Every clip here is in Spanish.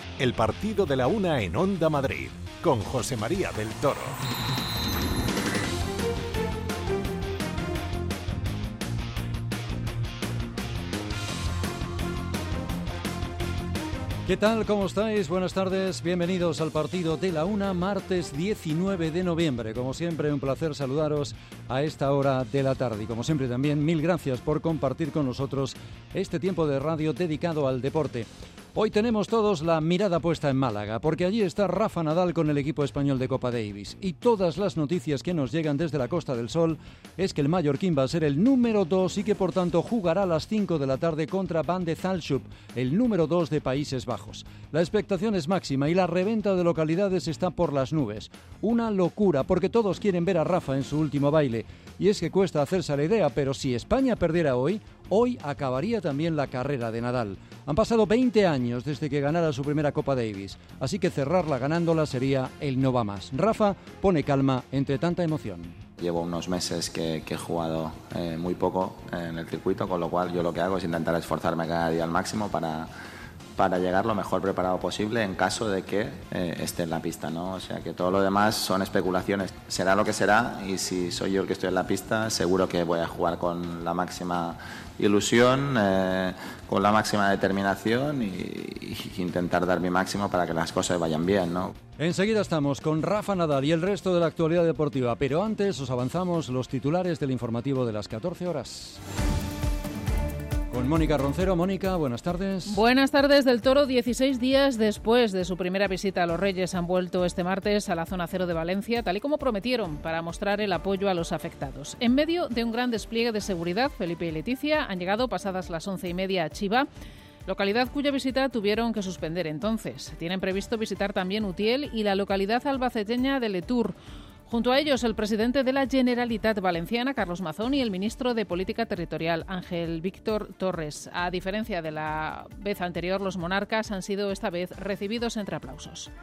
El partido de la una en Onda Madrid, con José María del Toro. ¿Qué tal? ¿Cómo estáis? Buenas tardes. Bienvenidos al partido de la una, martes 19 de noviembre. Como siempre, un placer saludaros a esta hora de la tarde. Y como siempre también, mil gracias por compartir con nosotros este tiempo de radio dedicado al deporte. Hoy tenemos todos la mirada puesta en Málaga, porque allí está Rafa Nadal con el equipo español de Copa Davis. Y todas las noticias que nos llegan desde la Costa del Sol es que el mallorquín va a ser el número 2 y que por tanto jugará a las 5 de la tarde contra Van de Zalschoup, el número 2 de Países Bajos. La expectación es máxima y la reventa de localidades está por las nubes. Una locura, porque todos quieren ver a Rafa en su último baile. Y es que cuesta hacerse la idea, pero si España perdiera hoy acabaría también la carrera de Nadal. Han pasado 20 años desde que ganara su primera Copa Davis, así que cerrarla ganándola sería el no va más. Rafa pone calma entre tanta emoción. Llevo unos meses que he jugado muy poco en el circuito, con lo cual yo lo que hago es intentar esforzarme cada día al máximo para llegar lo mejor preparado posible en caso de que esté en la pista, ¿no? O sea que todo lo demás son especulaciones. Será lo que será, y si soy yo el que estoy en la pista, seguro que voy a jugar con la máxima ilusión, con la máxima determinación y intentar dar mi máximo para que las cosas vayan bien, ¿no? Enseguida estamos con Rafa Nadal y el resto de la actualidad deportiva, pero antes os avanzamos los titulares del informativo de las 14 horas. Con Mónica Roncero. Mónica, buenas tardes. Buenas tardes. Del Toro, 16 días después de su primera visita a los Reyes, han vuelto este martes a la zona cero de Valencia, tal y como prometieron, para mostrar el apoyo a los afectados. En medio de un gran despliegue de seguridad, Felipe y Leticia han llegado pasadas las 11:30 a Chiva, localidad cuya visita tuvieron que suspender entonces. Tienen previsto visitar también Utiel y la localidad albaceteña de Letur. Junto a ellos, el presidente de la Generalitat Valenciana, Carlos Mazón, y el ministro de Política Territorial, Ángel Víctor Torres. A diferencia de la vez anterior, los monarcas han sido esta vez recibidos entre aplausos.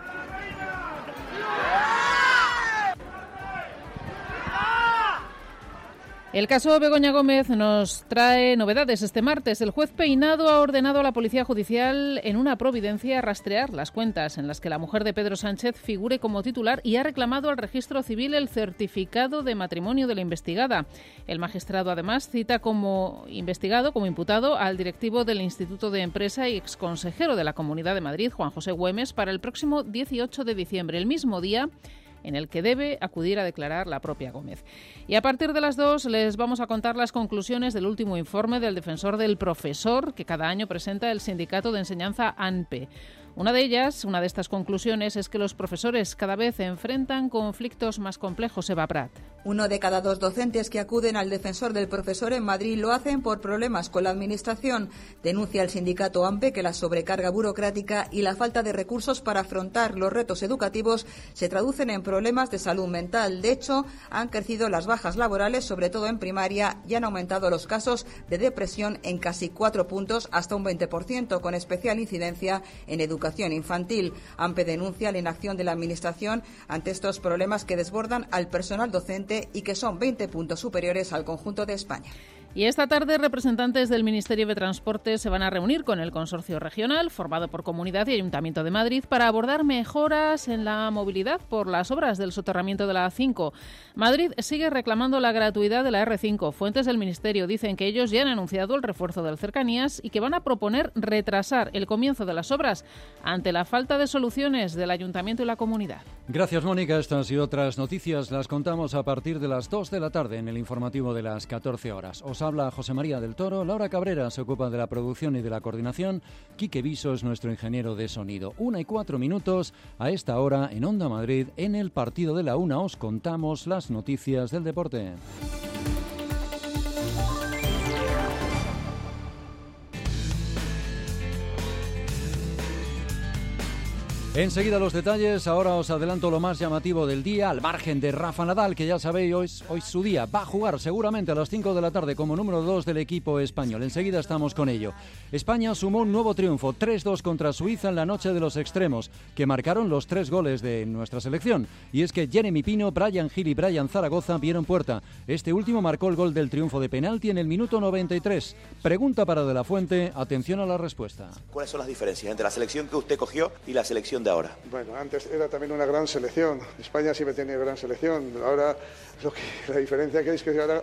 El caso Begoña Gómez nos trae novedades. Este martes, el juez Peinado ha ordenado a la Policía Judicial, en una providencia, rastrear las cuentas en las que la mujer de Pedro Sánchez figure como titular y ha reclamado al Registro Civil el certificado de matrimonio de la investigada. El magistrado, además, cita como investigado, como imputado, al directivo del Instituto de Empresa y exconsejero de la Comunidad de Madrid, Juan José Güemes, para el próximo 18 de diciembre, el mismo día en el que debe acudir a declarar la propia Gómez. Y a partir de las 2 les vamos a contar las conclusiones del último informe del Defensor del Profesor que cada año presenta el Sindicato de Enseñanza ANPE. Una de estas conclusiones, es que los profesores cada vez enfrentan conflictos más complejos. Eva Prat. 1 de cada 2 docentes que acuden al Defensor del Profesor en Madrid lo hacen por problemas con la Administración. Denuncia el sindicato ANPE que la sobrecarga burocrática y la falta de recursos para afrontar los retos educativos se traducen en problemas de salud mental. De hecho, han crecido las bajas laborales, sobre todo en primaria, y han aumentado los casos de depresión en casi 4 puntos, hasta un 20%, con especial incidencia en educación infantil. ANPE denuncia la inacción de la Administración ante estos problemas que desbordan al personal docente y que son 20 puntos superiores al conjunto de España. Y esta tarde, representantes del Ministerio de Transporte se van a reunir con el Consorcio Regional, formado por Comunidad y Ayuntamiento de Madrid, para abordar mejoras en la movilidad por las obras del soterramiento de la A5. Madrid sigue reclamando la gratuidad de la R5. Fuentes del Ministerio dicen que ellos ya han anunciado el refuerzo del Cercanías y que van a proponer retrasar el comienzo de las obras ante la falta de soluciones del Ayuntamiento y la Comunidad. Gracias, Mónica. Estas y otras noticias las contamos a partir de las 2 de la tarde en el informativo de las 14 horas. Os habla José María del Toro. Laura Cabrera se ocupa de la producción y de la coordinación. Quique Viso es nuestro ingeniero de sonido. 1:04 a esta hora en Onda Madrid. En el partido de la una os contamos las noticias del deporte. Enseguida los detalles, ahora os adelanto lo más llamativo del día, al margen de Rafa Nadal, que ya sabéis, hoy su día, va a jugar seguramente a las 5 de la tarde como número 2 del equipo español. Enseguida estamos con ello. España sumó un nuevo triunfo, 3-2 contra Suiza en la noche de los extremos, que marcaron los 3 goles de nuestra selección. Y es que Jeremy Pino, Bryan Gil y Brian Zaragoza vieron puerta. Este último marcó el gol del triunfo de penalti en el minuto 93. Pregunta para De la Fuente, atención a la respuesta. ¿Cuáles son las diferencias entre la selección que usted cogió y la selección de ahora? Bueno, antes era también una gran selección. España siempre tenía gran selección. Ahora, la diferencia que es que ahora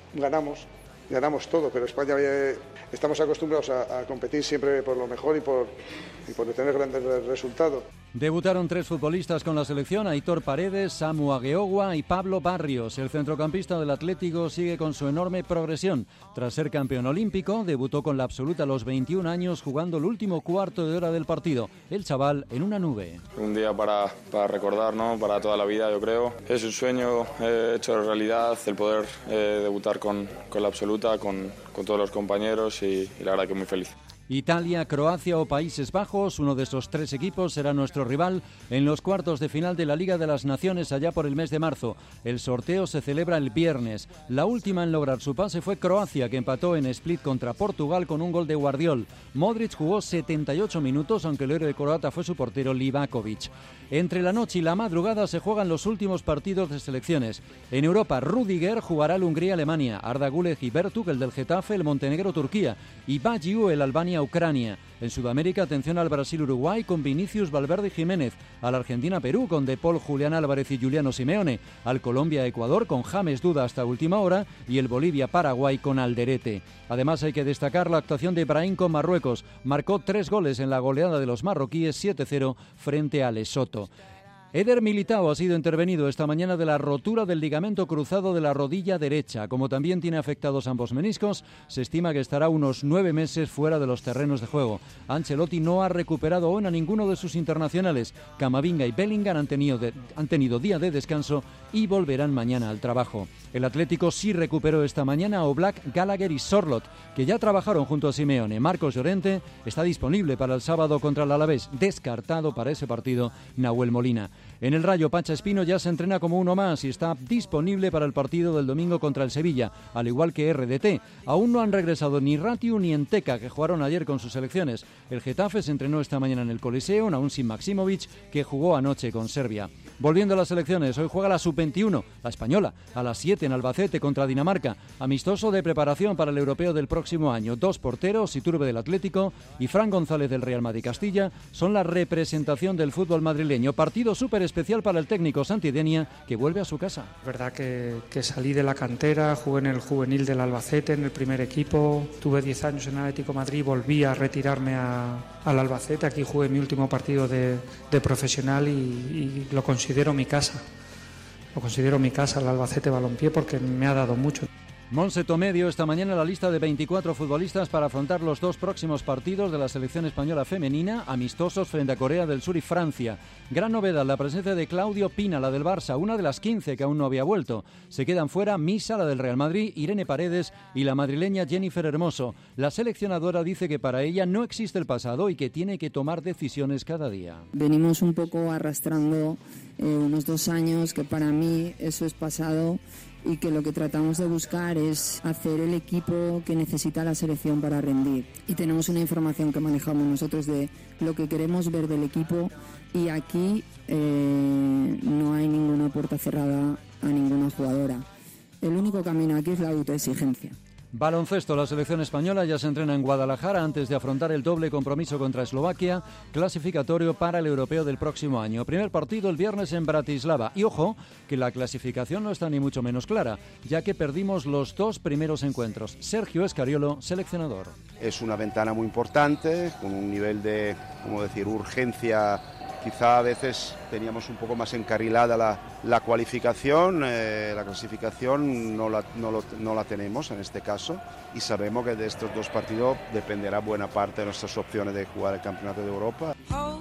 ganamos todo, pero España estamos acostumbrados a competir siempre por lo mejor y por tener grandes resultados. Debutaron 3 futbolistas con la selección, Aitor Paredes, Samu Agueogua y Pablo Barrios. El centrocampista del Atlético sigue con su enorme progresión. Tras ser campeón olímpico, debutó con la absoluta a los 21 años jugando el último cuarto de hora del partido. El chaval en una nube. Un día para recordar, ¿no? Para toda la vida, yo creo. Es un sueño hecho realidad el poder debutar con la absoluta, con todos los compañeros y la verdad que muy feliz. Italia, Croacia o Países Bajos, uno de esos 3 equipos será nuestro rival en los cuartos de final de la Liga de las Naciones allá por el mes de marzo. El sorteo se celebra el viernes. La última en lograr su pase fue Croacia, que empató en Split contra Portugal con un gol de Guardiol. Modric jugó 78 minutos, aunque el héroe croata fue su portero Livakovic. Entre la noche y la madrugada se juegan los últimos partidos de selecciones. En Europa, Rüdiger jugará el Hungría-Alemania, Arda Güler y Bertuk, el del Getafe, el Montenegro-Turquía, y Bajiu, el Albania-Ucrania. En Sudamérica, atención al Brasil-Uruguay con Vinicius, Valverde y Jiménez, al Argentina-Perú con De Paul, Julián Álvarez y Juliano Simeone, al Colombia-Ecuador con James Duda hasta última hora y el Bolivia-Paraguay con Alderete. Además hay que destacar la actuación de Brahim con Marruecos. Marcó 3 goles en la goleada de los marroquíes 7-0 frente a Lesoto. Eder Militao ha sido intervenido esta mañana de la rotura del ligamento cruzado de la rodilla derecha. Como también tiene afectados ambos meniscos, se estima que estará unos 9 meses fuera de los terrenos de juego. Ancelotti no ha recuperado aún a ninguno de sus internacionales. Camavinga y Bellingham han tenido día de descanso y volverán mañana al trabajo. El Atlético sí recuperó esta mañana a Oblak, Gallagher y Sorloth, que ya trabajaron junto a Simeone. Marcos Llorente está disponible para el sábado contra el Alavés. Descartado para ese partido Nahuel Molina. En el Rayo, Pacha Espino ya se entrena como uno más y está disponible para el partido del domingo contra el Sevilla, al igual que RDT. Aún no han regresado ni Ratiu ni Enteca, que jugaron ayer con sus selecciones. El Getafe se entrenó esta mañana en el Coliseo, aún sin Maximovic, que jugó anoche con Serbia. Volviendo a las selecciones, hoy juega la Sub-21, la española, a las 7 en Albacete contra Dinamarca. Amistoso de preparación para el europeo del próximo año. 2 porteros, Iturbe del Atlético y Fran González del Real Madrid Castilla, son la representación del fútbol madrileño. Partido súper especial para el técnico Santidenia, que vuelve a su casa. Verdad que salí de la cantera, jugué en el juvenil del Albacete, en el primer equipo, tuve 10 años en Atlético de Madrid, volví a retirarme al Albacete. Aquí jugué mi último partido de profesional y lo considero mi casa. Lo considero mi casa, el Albacete Balompié, porque me ha dado mucho. Monse Tomé dio esta mañana la lista de 24 futbolistas para afrontar los 2 próximos partidos de la selección española femenina, amistosos frente a Corea del Sur y Francia. Gran novedad, la presencia de Claudio Pina, la del Barça, una de las 15 que aún no había vuelto. Se quedan fuera Misa, la del Real Madrid, Irene Paredes y la madrileña Jennifer Hermoso. La seleccionadora dice que para ella no existe el pasado y que tiene que tomar decisiones cada día. Venimos un poco arrastrando unos 2 años, que para mí eso es pasado, y que lo que tratamos de buscar es hacer el equipo que necesita la selección para rendir. Y tenemos una información que manejamos nosotros de lo que queremos ver del equipo, y aquí no hay ninguna puerta cerrada a ninguna jugadora. El único camino aquí es la autoexigencia. Baloncesto, la selección española ya se entrena en Guadalajara antes de afrontar el doble compromiso contra Eslovaquia, clasificatorio para el europeo del próximo año. Primer partido el viernes en Bratislava. Y ojo, que la clasificación no está ni mucho menos clara, ya que perdimos los 2 primeros encuentros. Sergio Escariolo, seleccionador. Es una ventana muy importante, con un nivel de, urgencia. Quizá a veces teníamos un poco más encarrilada la cualificación, la clasificación no la tenemos en este caso, y sabemos que de estos 2 partidos dependerá buena parte de nuestras opciones de jugar el Campeonato de Europa.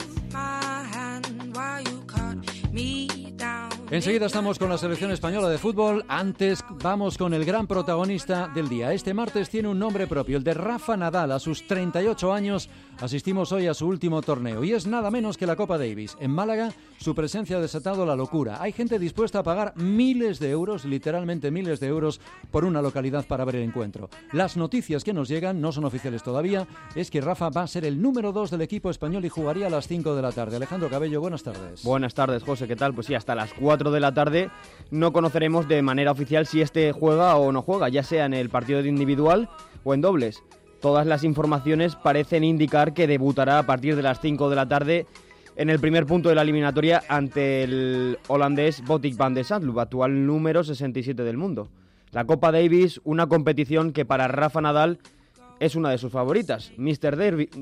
Enseguida estamos con la selección española de fútbol. Antes vamos con el gran protagonista del día. Este martes tiene un nombre propio, el de Rafa Nadal. A sus 38 años asistimos hoy a su último torneo y es nada menos que la Copa Davis. En Málaga, su presencia ha desatado la locura. Hay gente dispuesta a pagar miles de euros, literalmente miles de euros, por una localidad para ver el encuentro. Las noticias que nos llegan, no son oficiales todavía, es que Rafa va a ser el número 2 del equipo español y jugaría a las 5 de la tarde. Alejandro Cabello, buenas tardes. Buenas tardes, José, ¿qué tal? Pues sí, hasta las 4 de la tarde no conoceremos de manera oficial si este juega o no juega, ya sea en el partido individual o en dobles. Todas las informaciones parecen indicar que debutará a partir de las 5 de la tarde en el primer punto de la eliminatoria ante el holandés Botic van de Zandloop, actual número 67 del mundo. La Copa Davis, una competición que para Rafa Nadal es una de sus favoritas. Mr.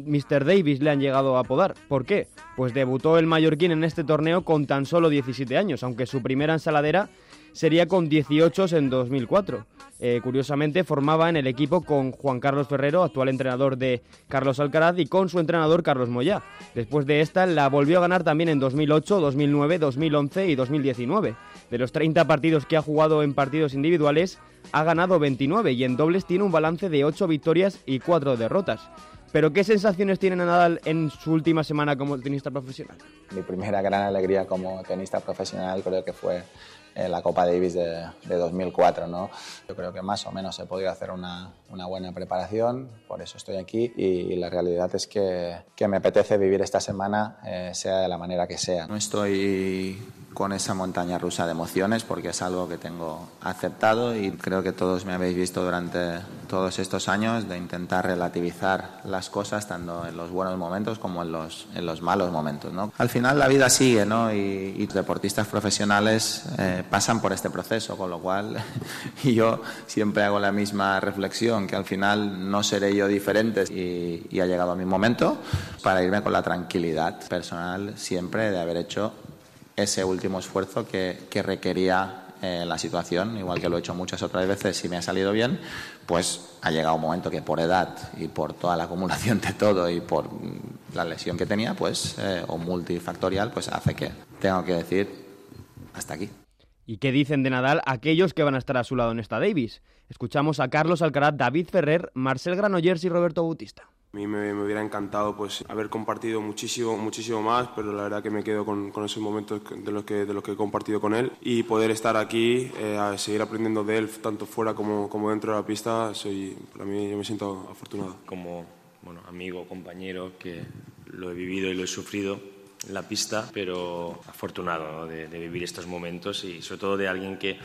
Davis le han llegado a apodar. ¿Por qué? Pues debutó el mallorquín en este torneo con tan solo 17 años, aunque su primera ensaladera sería con 18 en 2004. Curiosamente formaba en el equipo con Juan Carlos Ferrero, actual entrenador de Carlos Alcaraz, y con su entrenador Carlos Moyá. Después de esta la volvió a ganar también en 2008, 2009, 2011 y 2019. De los 30 partidos que ha jugado en partidos individuales, ha ganado 29 y en dobles tiene un balance de 8 victorias y 4 derrotas. ¿Pero qué sensaciones tiene Nadal en su última semana como tenista profesional? Mi primera gran alegría como tenista profesional creo que fue la Copa Davis de 2004, ¿no? Yo creo que más o menos he podido hacer una buena preparación, por eso estoy aquí y la realidad es que me apetece vivir esta semana, sea de la manera que sea. No estoy con esa montaña rusa de emociones porque es algo que tengo aceptado y creo que todos me habéis visto durante todos estos años de intentar relativizar las cosas tanto en los buenos momentos como en los malos momentos, ¿no? Al final la vida sigue, ¿no? Y deportistas profesionales pasan por este proceso, con lo cual y yo siempre hago la misma reflexión, que al final no seré yo diferente y ha llegado mi momento para irme con la tranquilidad personal siempre de haber hecho ese último esfuerzo que requería la situación, igual que lo he hecho muchas otras veces y me ha salido bien, pues ha llegado un momento que por edad y por toda la acumulación de todo y por la lesión que tenía, pues o multifactorial, pues hace que tengo que decir hasta aquí. ¿Y qué dicen de Nadal aquellos que van a estar a su lado en esta Davis? Escuchamos a Carlos Alcaraz, David Ferrer, Marcel Granollers y Roberto Bautista. A mí me hubiera encantado pues haber compartido muchísimo más, pero la verdad que me quedo con esos momentos de los que he compartido con él y poder estar aquí, a seguir aprendiendo de él tanto fuera como dentro de la pista, para mí yo me siento afortunado. Como amigo, compañero, que lo he vivido y lo he sufrido en la pista, pero afortunado, ¿no? de vivir estos momentos y sobre todo de alguien que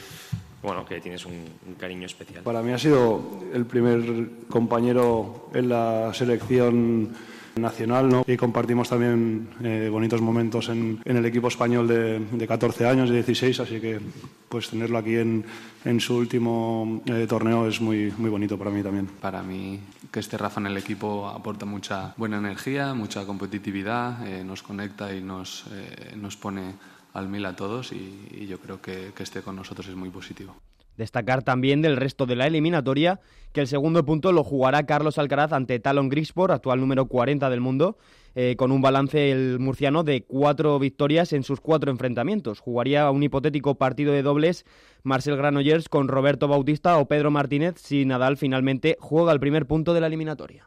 tienes un cariño especial. Para mí ha sido el primer compañero en la selección nacional, ¿no? Y compartimos también bonitos momentos en el equipo español de 14 años, de 16, así que pues tenerlo aquí en su último torneo es muy, muy bonito para mí también. Para mí que esté Rafa en el equipo aporta mucha buena energía, mucha competitividad, nos conecta y nos pone al mil a todos y yo creo que esté con nosotros es muy positivo. Destacar también del resto de la eliminatoria que el segundo punto lo jugará Carlos Alcaraz ante Talon Griekspoor, actual número 40 del mundo, con un balance el murciano de 4 victorias en sus 4 enfrentamientos. Jugaría un hipotético partido de dobles Marcel Granollers con Roberto Bautista o Pedro Martínez si Nadal finalmente juega el primer punto de la eliminatoria.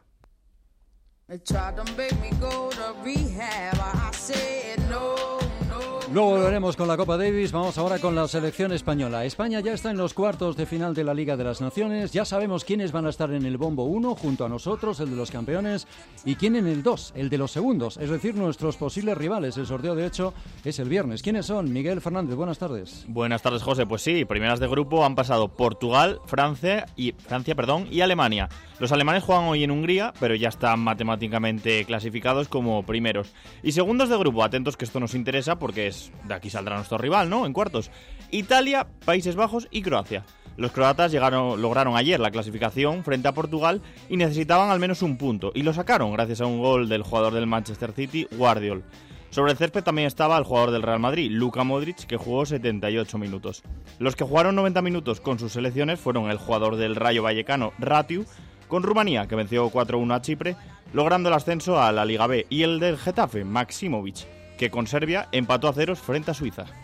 Luego volveremos con la Copa Davis, vamos ahora con la selección española. España ya está en los cuartos de final de la Liga de las Naciones, ya sabemos quiénes van a estar en el bombo 1 junto a nosotros, el de los campeones, y quién en el 2, el de los segundos, es decir, nuestros posibles rivales. El sorteo, de hecho, es el viernes. ¿Quiénes son? Miguel Fernández, buenas tardes. Buenas tardes, José. Pues sí, primeras de grupo han pasado Portugal, Francia y Alemania. Los alemanes juegan hoy en Hungría, pero ya están matemáticamente clasificados como primeros. Y segundos de grupo, atentos que esto nos interesa porque de aquí saldrá nuestro rival, ¿no? En cuartos. Italia, Países Bajos y Croacia. Los croatas lograron ayer la clasificación frente a Portugal y necesitaban al menos un punto. Y lo sacaron gracias a un gol del jugador del Manchester City, Guardiol. Sobre el césped también estaba el jugador del Real Madrid, Luka Modric, que jugó 78 minutos. Los que jugaron 90 minutos con sus selecciones fueron el jugador del Rayo Vallecano, Ratiu, con Rumanía, que venció 4-1 a Chipre, logrando el ascenso a la Liga B, y el del Getafe, Maksimovic, que con Serbia empató a ceros frente a Suiza.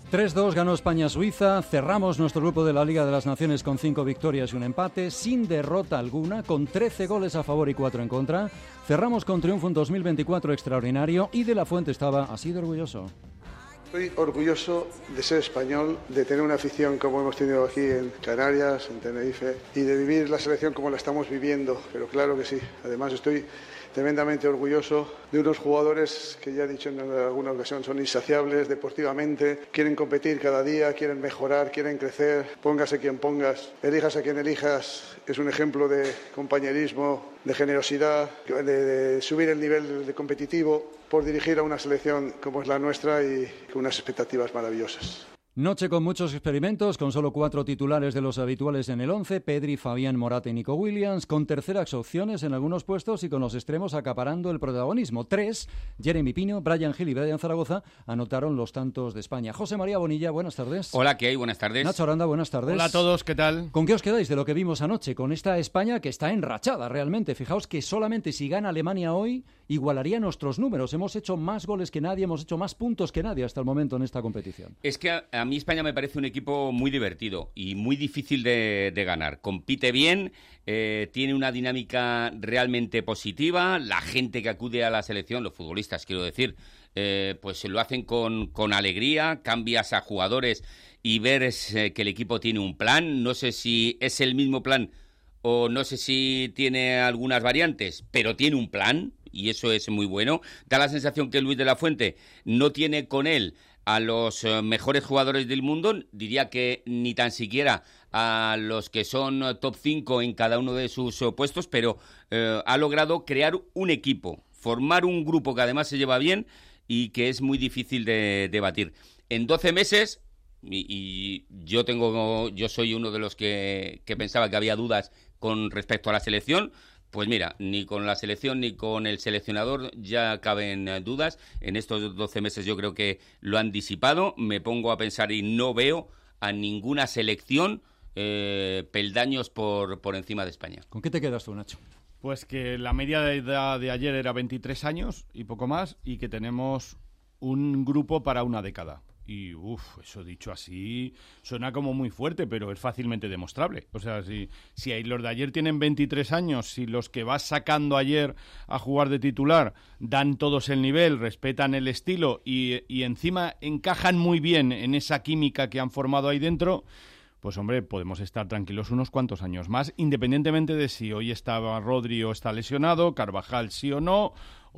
3-2 ganó España-Suiza, cerramos nuestro grupo de la Liga de las Naciones con 5 victorias y un empate, sin derrota alguna, con 13 goles a favor y 4 en contra. Cerramos con triunfo en 2024 extraordinario y De la Fuente estaba así de orgulloso. Estoy orgulloso de ser español, de tener una afición como hemos tenido aquí en Canarias, en Tenerife, y de vivir la selección como la estamos viviendo, pero claro que sí. Además estoy tremendamente orgulloso de unos jugadores que ya he dicho en alguna ocasión son insaciables deportivamente, quieren competir cada día, quieren mejorar, quieren crecer, póngase quien pongas, elijas a quien elijas, es un ejemplo de compañerismo, de generosidad, de subir el nivel de competitivo por dirigir a una selección como es la nuestra y con unas expectativas maravillosas. Noche con muchos experimentos, con solo 4 titulares de los habituales en el 11, Pedri, Fabián, Morata y Nico Williams, con terceras opciones en algunos puestos y con los extremos acaparando el protagonismo. 3, Jeremy Pino, Bryan Gil y Brian Zaragoza anotaron los tantos de España. José María Bonilla, buenas tardes. Hola, ¿qué hay? Buenas tardes. Nacho Aranda, buenas tardes. Hola a todos, ¿qué tal? ¿Con qué os quedáis de lo que vimos anoche? Con esta España que está enrachada realmente. Fijaos que solamente si gana Alemania hoy igualaría nuestros números. Hemos hecho más goles que nadie, hemos hecho más puntos que nadie hasta el momento en esta competición. Es que a mí España me parece un equipo muy divertido y muy difícil de ganar. Compite bien, tiene una dinámica realmente positiva. La gente que acude a la selección, los futbolistas quiero decir, pues lo hacen con alegría. Cambias a jugadores y ves que el equipo tiene un plan. No sé si es el mismo plan o no sé si tiene algunas variantes, pero tiene un plan. Y eso es muy bueno. Da la sensación que Luis de la Fuente no tiene con él a los mejores jugadores del mundo, diría que ni tan siquiera a los que son top 5 en cada uno de sus puestos, pero ha logrado crear un equipo, formar un grupo que además se lleva bien y que es muy difícil de batir. En 12 meses, y yo soy uno de los que pensaba que había dudas con respecto a la selección. Pues mira, ni con la selección ni con el seleccionador ya caben dudas. En estos 12 meses yo creo que lo han disipado. Me pongo a pensar y no veo a ninguna selección peldaños por encima de España. ¿Con qué te quedas tú, Nacho? Pues que la media de edad de ayer era 23 años y poco más, y que tenemos un grupo para una década. Y, eso dicho así, suena como muy fuerte, pero es fácilmente demostrable. O sea, si los de ayer tienen 23 años, si los que vas sacando ayer a jugar de titular dan todos el nivel, respetan el estilo y encima encajan muy bien en esa química que han formado ahí dentro, pues hombre, podemos estar tranquilos unos cuantos años más, independientemente de si hoy estaba Rodri o está lesionado, Carvajal sí o no,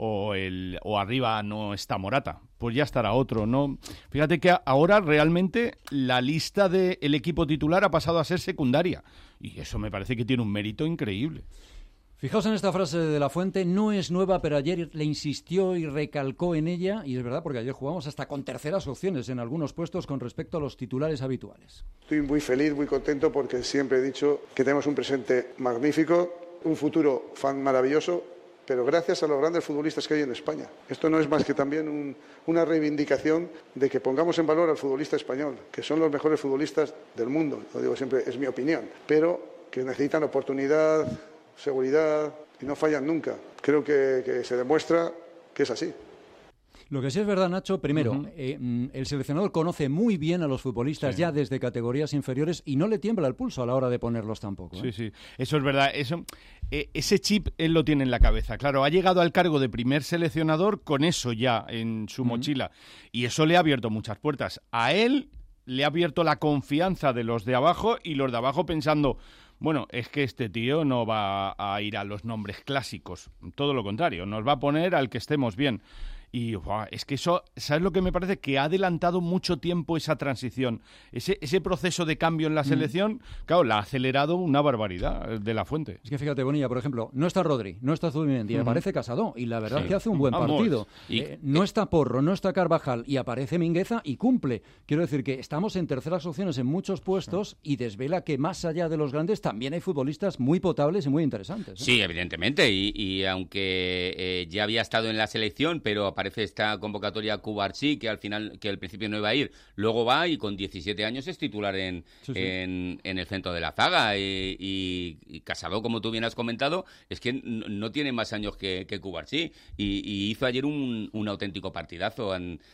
o arriba no está Morata, pues ya estará otro, ¿no? Fíjate que ahora realmente la lista del equipo titular ha pasado a ser secundaria, y eso me parece que tiene un mérito increíble. Fijaos en esta frase de La Fuente, no es nueva, pero ayer le insistió y recalcó en ella, y es verdad, porque ayer jugamos hasta con terceras opciones en algunos puestos con respecto a los titulares habituales. Estoy muy feliz, muy contento, porque siempre he dicho que tenemos un presente magnífico, un futuro maravilloso, pero gracias a los grandes futbolistas que hay en España. Esto no es más que también una reivindicación de que pongamos en valor al futbolista español, que son los mejores futbolistas del mundo, lo digo siempre, es mi opinión, pero que necesitan oportunidad, seguridad y no fallan nunca. Creo que se demuestra que es así. Lo que sí es verdad, Nacho, primero, el seleccionador conoce muy bien a los futbolistas ya desde categorías inferiores y no le tiembla el pulso a la hora de ponerlos tampoco. Sí, eso es verdad. Ese chip él lo tiene en la cabeza. Claro, ha llegado al cargo de primer seleccionador con eso ya en su mochila y eso le ha abierto muchas puertas. A él le ha abierto la confianza de los de abajo y los de abajo pensando, bueno, es que este tío no va a ir a los nombres clásicos, todo lo contrario, nos va a poner al que estemos bien. Y es que eso, ¿sabes lo que me parece? Que ha adelantado mucho tiempo esa transición. Ese proceso de cambio en la selección, claro, la ha acelerado una barbaridad de La Fuente. Es que fíjate, Bonilla, por ejemplo, no está Rodri, no está Zubimendi, aparece Casado, y la verdad es que hace un buen partido. No está Porro, no está Carvajal, y aparece Mingueza y cumple. Quiero decir que estamos en terceras opciones en muchos puestos y desvela que más allá de los grandes también hay futbolistas muy potables y muy interesantes. Sí, evidentemente, y aunque ya había estado en la selección, pero aparece esta convocatoria Cubarsí, que al principio no iba a ir, luego va y con 17 años es titular en el centro de la zaga, y Casado, como tú bien has comentado, es que no tiene más años que Cubarsí, y hizo ayer un auténtico partidazo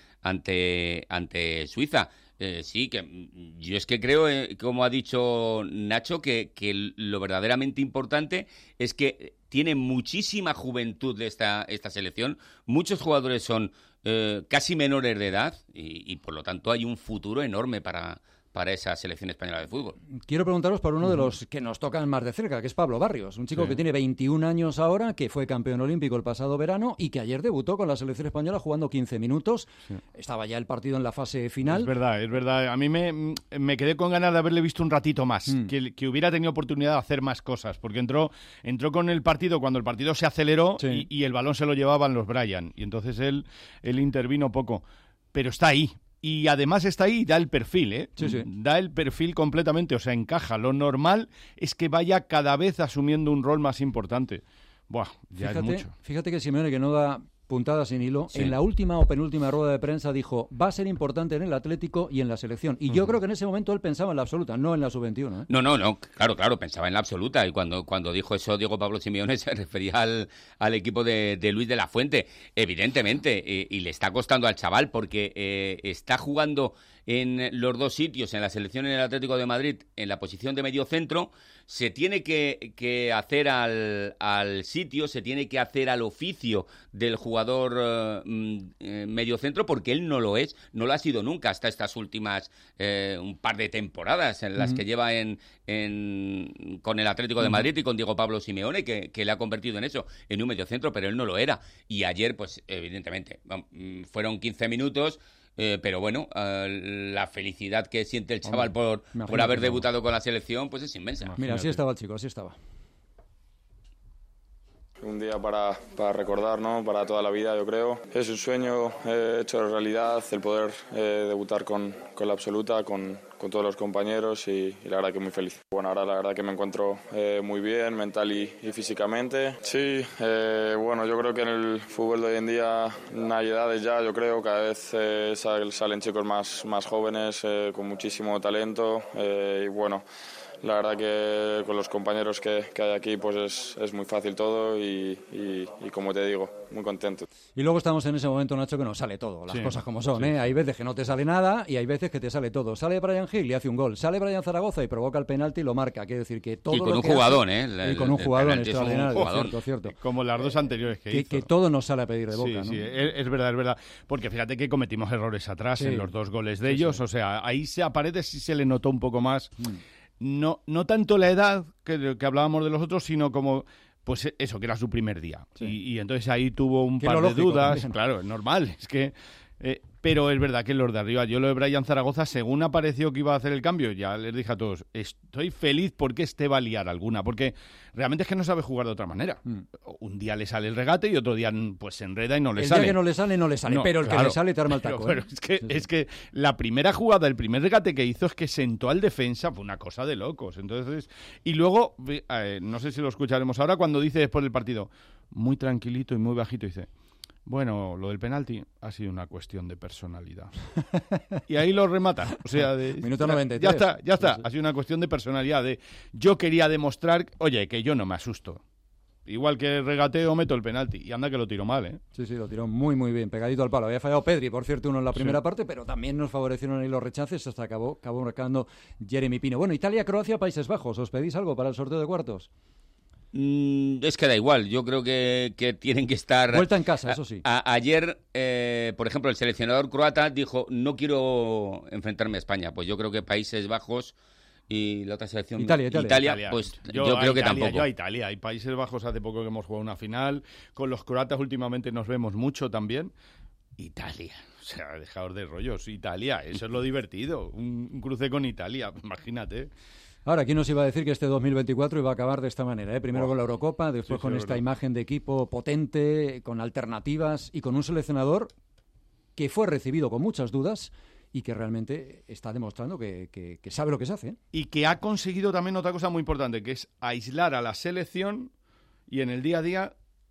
ante Suiza. Sí, que yo es que creo, como ha dicho Nacho, que lo verdaderamente importante es que tiene muchísima juventud de esta selección. Muchos jugadores son casi menores de edad y por lo tanto hay un futuro enorme para esa selección española de fútbol. Quiero preguntaros por uno de los que nos tocan más de cerca, que es Pablo Barrios, un chico que tiene 21 años ahora, que fue campeón olímpico el pasado verano y que ayer debutó con la selección española jugando 15 minutos. Sí. Estaba ya el partido en la fase final. Es verdad. A mí me quedé con ganas de haberle visto un ratito más, que hubiera tenido oportunidad de hacer más cosas, porque entró con el partido cuando el partido se aceleró y el balón se lo llevaban los Bryan, y entonces él intervino poco, pero está ahí. Y además está ahí y da el perfil, ¿eh? Sí. Da el perfil completamente, o sea, encaja. Lo normal es que vaya cada vez asumiendo un rol más importante. Buah, ya es mucho. Fíjate que Simeone, que no da puntada sin hilo, en la última o penúltima rueda de prensa dijo, va a ser importante en el Atlético y en la selección. Y yo creo que en ese momento él pensaba en la absoluta, no en la sub-21. ¿eh? No, claro, pensaba en la absoluta. Y cuando dijo eso Diego Pablo Simeone se refería al equipo de Luis de la Fuente, evidentemente, y le está costando al chaval porque está jugando en los dos sitios, en la selección y en el Atlético de Madrid, en la posición de mediocentro. Se tiene que hacer al sitio, se tiene que hacer al oficio del jugador mediocentro, porque él no lo es, no lo ha sido nunca hasta estas últimas un par de temporadas en las que lleva con el Atlético de Madrid y con Diego Pablo Simeone, que le ha convertido en eso, en un mediocentro, pero él no lo era. Y ayer, pues evidentemente, fueron 15 minutos. Pero bueno, la felicidad que siente el chaval por haber debutado con la selección, pues es inmensa. Mira, así estaba el chico, así estaba. Un día para recordar, ¿no? Para toda la vida, yo creo. Es un sueño hecho realidad, el poder debutar con la absoluta, con todos los compañeros y la verdad que muy feliz. Bueno, ahora la verdad que me encuentro muy bien, mental y físicamente. Sí, bueno, yo creo que en el fútbol de hoy en día no hay edades ya, yo creo, cada vez salen chicos más jóvenes con muchísimo talento y bueno, la verdad que con los compañeros que hay aquí pues es muy fácil todo y como te digo, muy contento. Y luego estamos en ese momento, Nacho, que nos sale todo, las cosas como son, ¿eh? Hay veces que no te sale nada y hay veces que te sale todo. Sale Bryan Gil y hace un gol, sale Brian Zaragoza y provoca el penalti y lo marca. Quiere decir que todo y con lo un que jugadón, hace, y con un jugadón extraordinario, cierto. Como las dos anteriores que hizo. Que todo nos sale a pedir de boca, ¿no? Sí, es verdad. Porque fíjate que cometimos errores atrás en los dos goles de ellos. O sea, ahí a Paredes sí se le notó un poco más. No tanto la edad que hablábamos de los otros, sino como, pues eso, que era su primer día. Y entonces ahí tuvo un par de dudas. También. Claro, es normal. Es que... pero es verdad que los de arriba, yo lo de Brian Zaragoza, según apareció que iba a hacer el cambio, ya les dije a todos, estoy feliz porque este va a liar alguna, porque realmente es que no sabe jugar de otra manera. Un día le sale el regate y otro día pues se enreda y no le sale. El día que no le sale, no, pero el que le sale te arma el taco. Pero es que la primera jugada, el primer regate que hizo es que sentó al defensa, fue una cosa de locos. Entonces, y luego, no sé si lo escucharemos ahora, cuando dice después del partido, muy tranquilito y muy bajito, dice... Bueno, lo del penalti ha sido una cuestión de personalidad. Y ahí lo remata. O sea, Minuto 93. Ya está. Ha sido una cuestión de personalidad. Yo quería demostrar, oye, que yo no me asusto. Igual que regateo, meto el penalti. Y anda que lo tiro mal, ¿eh? Sí, lo tiró muy, muy bien, pegadito al palo. Había fallado Pedri, por cierto, uno en la primera parte, pero también nos favorecieron ahí los rechaces. Hasta acabó marcando Jeremy Pino. Bueno, Italia, Croacia, Países Bajos. ¿Os pedís algo para el sorteo de cuartos? Es que da igual, yo creo que tienen que estar... Vuelta en casa, eso sí. Ayer, por ejemplo, el seleccionador croata dijo, no quiero enfrentarme a España. Pues yo creo que Países Bajos y la otra selección... Italia, pues yo creo que tampoco. Yo a Italia, y Países Bajos hace poco que hemos jugado una final, con los croatas últimamente nos vemos mucho también. Italia, o sea, dejaos de rollos, Italia, eso es lo divertido, un cruce con Italia, imagínate. Ahora, ¿quién nos iba a decir que este 2024 iba a acabar de esta manera? Primero con la Eurocopa, después con esta imagen de equipo potente, con alternativas y con un seleccionador que fue recibido con muchas dudas y que realmente está demostrando que sabe lo que se hace, ¿eh? Y que ha conseguido también otra cosa muy importante, que es aislar a la selección y en el día a día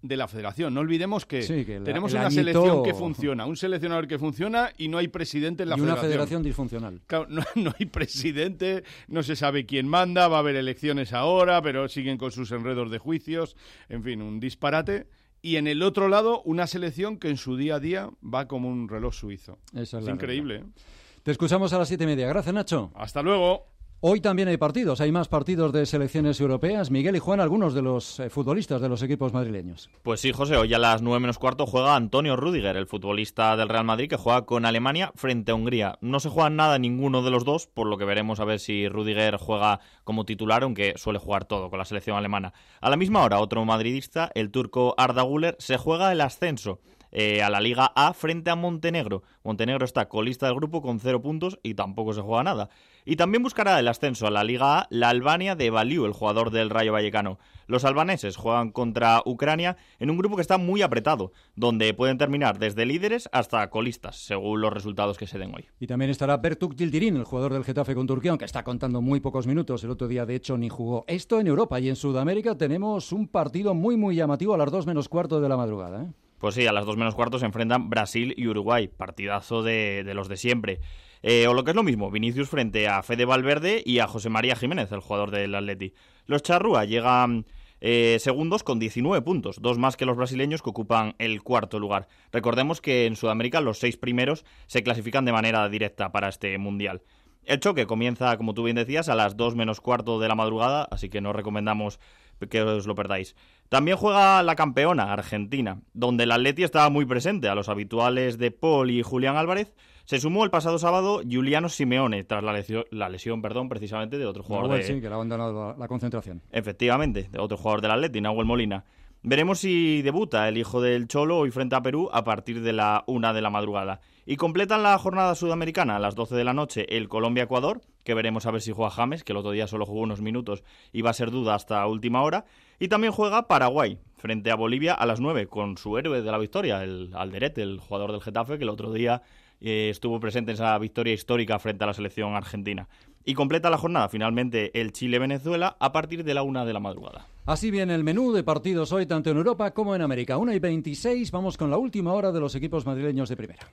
de la federación. No olvidemos que, tenemos el una añito... selección que funciona, un seleccionador que funciona y no hay presidente en la federación. Y una federación disfuncional. Claro, no hay presidente, no se sabe quién manda, va a haber elecciones ahora, pero siguen con sus enredos de juicios, en fin, un disparate. Y en el otro lado, una selección que en su día a día va como un reloj suizo. Es increíble. Te escuchamos a las 7:30. Gracias, Nacho. Hasta luego. Hoy también hay partidos, hay más partidos de selecciones europeas. Miguel y Juan, algunos de los futbolistas de los equipos madrileños. Pues sí, José, hoy a las 9:15 juega Antonio Rüdiger, el futbolista del Real Madrid, que juega con Alemania frente a Hungría. No se juega nada ninguno de los dos, por lo que veremos a ver si Rüdiger juega como titular, aunque suele jugar todo con la selección alemana. A la misma hora, otro madridista, el turco Arda Güler, se juega el ascenso a la Liga A frente a Montenegro. Montenegro está colista del grupo con 0 puntos y tampoco se juega nada. Y también buscará el ascenso a la Liga A la Albania de Valiu, el jugador del Rayo Vallecano. Los albaneses juegan contra Ucrania en un grupo que está muy apretado, donde pueden terminar desde líderes hasta colistas, según los resultados que se den hoy. Y también estará Bertuk Yildirim, el jugador del Getafe con Turquía, aunque está contando muy pocos minutos. El otro día, de hecho, ni jugó. Esto en Europa, y en Sudamérica tenemos un partido muy, muy llamativo a las 2:15 de la madrugada, ¿eh? Pues sí, a las 2:15 se enfrentan Brasil y Uruguay, partidazo de los de siempre. O lo que es lo mismo, Vinicius frente a Fede Valverde y a José María Jiménez, el jugador del Atleti. Los charrúa llegan segundos con 19 puntos, 2 más que los brasileños, que ocupan el cuarto lugar. Recordemos que en Sudamérica los 6 primeros se clasifican de manera directa para este Mundial. El choque comienza, como tú bien decías, a las 2:15 de la madrugada, así que no recomendamos que os lo perdáis. También juega la campeona, Argentina, donde el Atleti estaba muy presente. A los habituales de Paul y Julián Álvarez se sumó el pasado sábado Giuliano Simeone, tras la lesión precisamente de otro jugador. Sí, que le ha abandonado la concentración. Efectivamente, de otro jugador del Atleti, Nahuel Molina. Veremos si debuta el hijo del Cholo hoy frente a Perú a partir de la 1 de la madrugada. Y completan la jornada sudamericana a las 12 de la noche el Colombia-Ecuador, que veremos a ver si juega James, que el otro día solo jugó unos minutos y va a ser duda hasta última hora. Y también juega Paraguay frente a Bolivia a las 9 con su héroe de la victoria, el Alderete, el jugador del Getafe, que el otro día estuvo presente en esa victoria histórica frente a la selección argentina. Y completa la jornada finalmente el Chile-Venezuela a partir de la 1 de la madrugada. Así viene el menú de partidos hoy tanto en Europa como en América. 1:26, vamos con la última hora de los equipos madrileños de primera.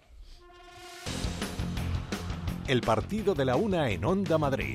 El partido de la 1 en Onda Madrid.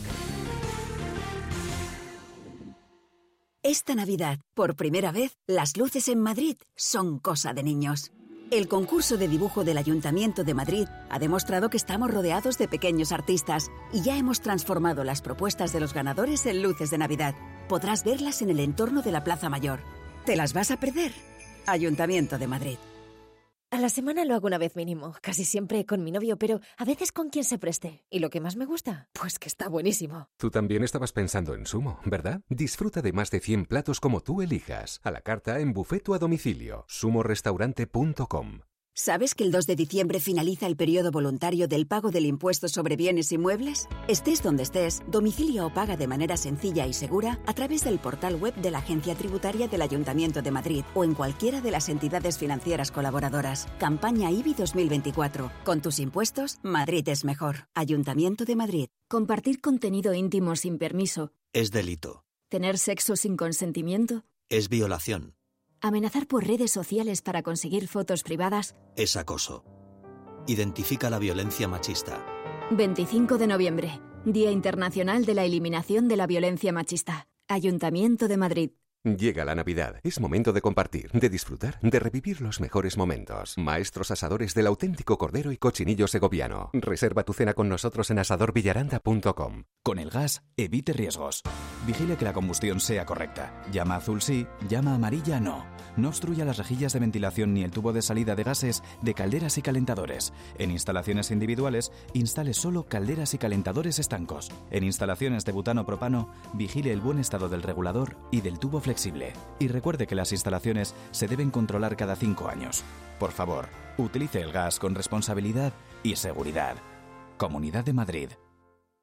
Esta Navidad, por primera vez, las luces en Madrid son cosa de niños. El concurso de dibujo del Ayuntamiento de Madrid ha demostrado que estamos rodeados de pequeños artistas y ya hemos transformado las propuestas de los ganadores en luces de Navidad. Podrás verlas en el entorno de la Plaza Mayor. ¿Te las vas a perder? Ayuntamiento de Madrid. A la semana lo hago una vez mínimo, casi siempre con mi novio, pero a veces con quien se preste. ¿Y lo que más me gusta? Pues que está buenísimo. Tú también estabas pensando en Sumo, ¿verdad? Disfruta de más de 100 platos como tú elijas, a la carta, en buffet o a domicilio. sumorestaurante.com. ¿Sabes que el 2 de diciembre finaliza el periodo voluntario del pago del impuesto sobre bienes inmuebles? Estés donde estés, domicilia o paga de manera sencilla y segura a través del portal web de la Agencia Tributaria del Ayuntamiento de Madrid o en cualquiera de las entidades financieras colaboradoras. Campaña IBI 2024. Con tus impuestos, Madrid es mejor. Ayuntamiento de Madrid. Compartir contenido íntimo sin permiso es delito. Tener sexo sin consentimiento Es violación. Amenazar por redes sociales para conseguir fotos privadas Es acoso. Identifica la violencia machista. 25 de noviembre, Día Internacional de la Eliminación de la Violencia Machista. Ayuntamiento de Madrid. Llega la Navidad. Es momento de compartir, de disfrutar, de revivir los mejores momentos. Maestros asadores del auténtico cordero y cochinillo segoviano. Reserva tu cena con nosotros en asadorvillaranda.com. Con el gas, evite riesgos. Vigile que la combustión sea correcta. Llama azul sí, llama amarilla no. No obstruya las rejillas de ventilación ni el tubo de salida de gases de calderas y calentadores. En instalaciones individuales, instale solo calderas y calentadores estancos. En instalaciones de butano-propano, vigile el buen estado del regulador y del tubo flexible. Y recuerde que las instalaciones se deben controlar cada 5 años. Por favor, utilice el gas con responsabilidad y seguridad. Comunidad de Madrid.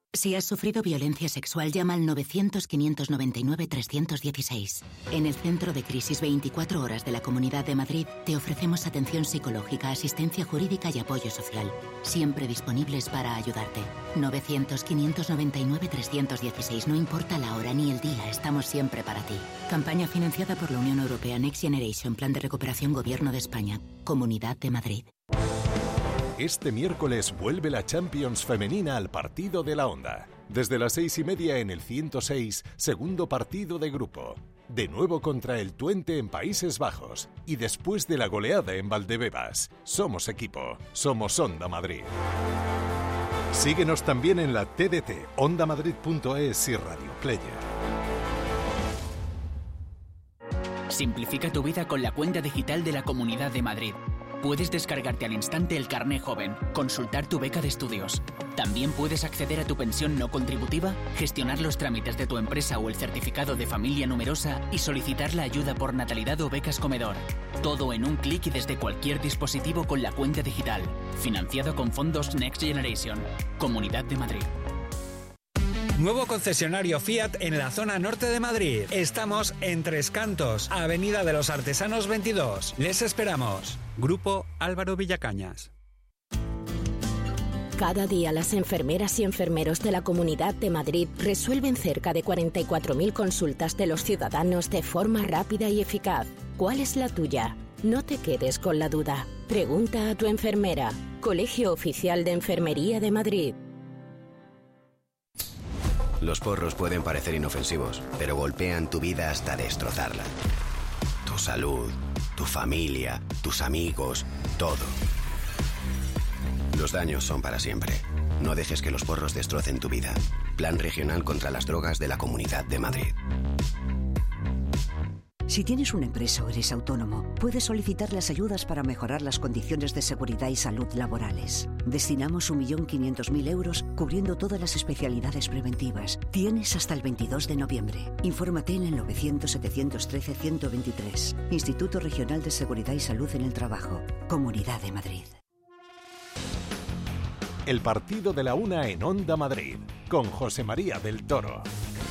Si has sufrido violencia sexual, llama al 900-599-316. En el Centro de Crisis 24 Horas de la Comunidad de Madrid te ofrecemos atención psicológica, asistencia jurídica y apoyo social. Siempre disponibles para ayudarte. 900-599-316. No importa la hora ni el día, estamos siempre para ti. Campaña financiada por la Unión Europea Next Generation, Plan de Recuperación Gobierno de España, Comunidad de Madrid. Este miércoles vuelve la Champions femenina al partido de la Onda. Desde las 6:30 en el 106, segundo partido de grupo. De nuevo contra el Twente en Países Bajos. Y después de la goleada en Valdebebas. Somos equipo. Somos Onda Madrid. Síguenos también en la TDT, ondamadrid.es y Radio Player. Simplifica tu vida con la cuenta digital de la Comunidad de Madrid. Puedes descargarte al instante el carné joven, consultar tu beca de estudios. También puedes acceder a tu pensión no contributiva, gestionar los trámites de tu empresa o el certificado de familia numerosa y solicitar la ayuda por natalidad o becas comedor. Todo en un clic y desde cualquier dispositivo con la cuenta digital. Financiado con fondos Next Generation. Comunidad de Madrid. Nuevo concesionario Fiat en la zona norte de Madrid. Estamos en Tres Cantos, Avenida de los Artesanos 22. Les esperamos. Grupo Álvaro Villacañas. Cada día las enfermeras y enfermeros de la Comunidad de Madrid resuelven cerca de 44.000 consultas de los ciudadanos de forma rápida y eficaz. ¿Cuál es la tuya? No te quedes con la duda. Pregunta a tu enfermera. Colegio Oficial de Enfermería de Madrid. Los porros pueden parecer inofensivos, pero golpean tu vida hasta destrozarla. Tu salud, tu familia, tus amigos, todo. Los daños son para siempre. No dejes que los porros destrocen tu vida. Plan Regional contra las Drogas de la Comunidad de Madrid. Si tienes una empresa o eres autónomo, puedes solicitar las ayudas para mejorar las condiciones de seguridad y salud laborales. Destinamos 1.500.000 euros cubriendo todas las especialidades preventivas. Tienes hasta el 22 de noviembre. Infórmate en el 900-713-123. Instituto Regional de Seguridad y Salud en el Trabajo. Comunidad de Madrid. El partido de la Una en Onda Madrid, con José María del Toro.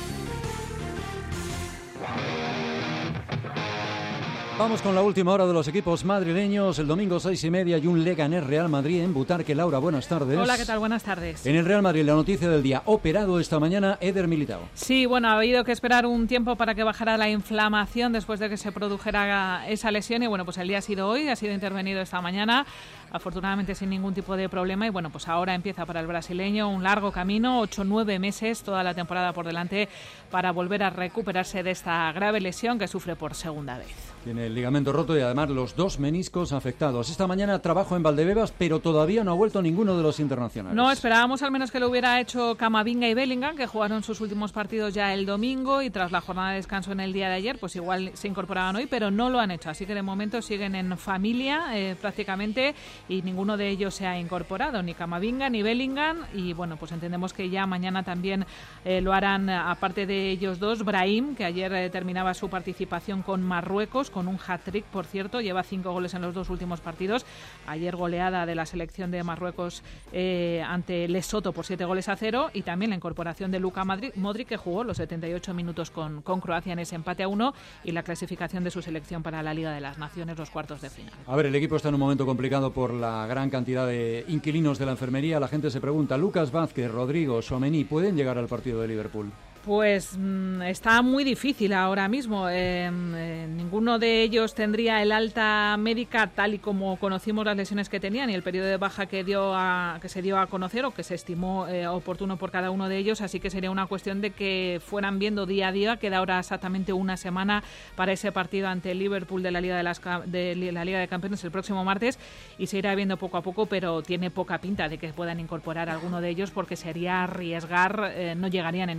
Vamos con la última hora de los equipos madrileños. El domingo 6:30 y un Leganés Real Madrid en Butarque. Laura, buenas tardes. Hola, ¿qué tal? Buenas tardes. En el Real Madrid, la noticia del día. Operado esta mañana Eder Militao. Sí, bueno, ha habido que esperar un tiempo para que bajara la inflamación después de que se produjera esa lesión. Y bueno, pues el día ha sido hoy, ha sido intervenido esta mañana, afortunadamente sin ningún tipo de problema. Y bueno, pues ahora empieza para el brasileño un largo camino, 8-9 meses, toda la temporada por delante, para volver a recuperarse de esta grave lesión que sufre por segunda vez. Tiene el ligamento roto y además los dos meniscos afectados. Esta mañana trabajo en Valdebebas, pero todavía no ha vuelto ninguno de los internacionales. No, esperábamos al menos que lo hubiera hecho Camavinga y Bellingham, que jugaron sus últimos partidos ya el domingo y tras la jornada de descanso en el día de ayer, pues igual se incorporaban hoy, pero no lo han hecho. Así que de momento siguen en familia prácticamente y ninguno de ellos se ha incorporado, ni Camavinga ni Bellingham. Y bueno, pues entendemos que ya mañana también lo harán, aparte de ellos dos, Brahim, que ayer terminaba su participación con Marruecos, con un hat-trick, por cierto, lleva 5 goles en los dos últimos partidos. Ayer goleada de la selección de Marruecos ante Lesoto por 7-0, y también la incorporación de Luka Modric, que jugó los 78 minutos con Croacia en ese empate a 1, y la clasificación de su selección para la Liga de las Naciones, los cuartos de final. A ver, el equipo está en un momento complicado por la gran cantidad de inquilinos de la enfermería. La gente se pregunta, Lucas Vázquez, Rodrigo, Tchouaméni, ¿pueden llegar al partido de Liverpool? Pues está muy difícil ahora mismo. Ninguno de ellos tendría el alta médica tal y como conocimos las lesiones que tenían y el periodo de baja que se dio a conocer o que se estimó oportuno por cada uno de ellos. Así que sería una cuestión de que fueran viendo día a día. Queda ahora exactamente una semana para ese partido ante el Liverpool de la Liga de Campeones el próximo martes, y se irá viendo poco a poco, pero tiene poca pinta de que puedan incorporar a alguno de ellos porque sería arriesgar, no llegarían en ningún caso al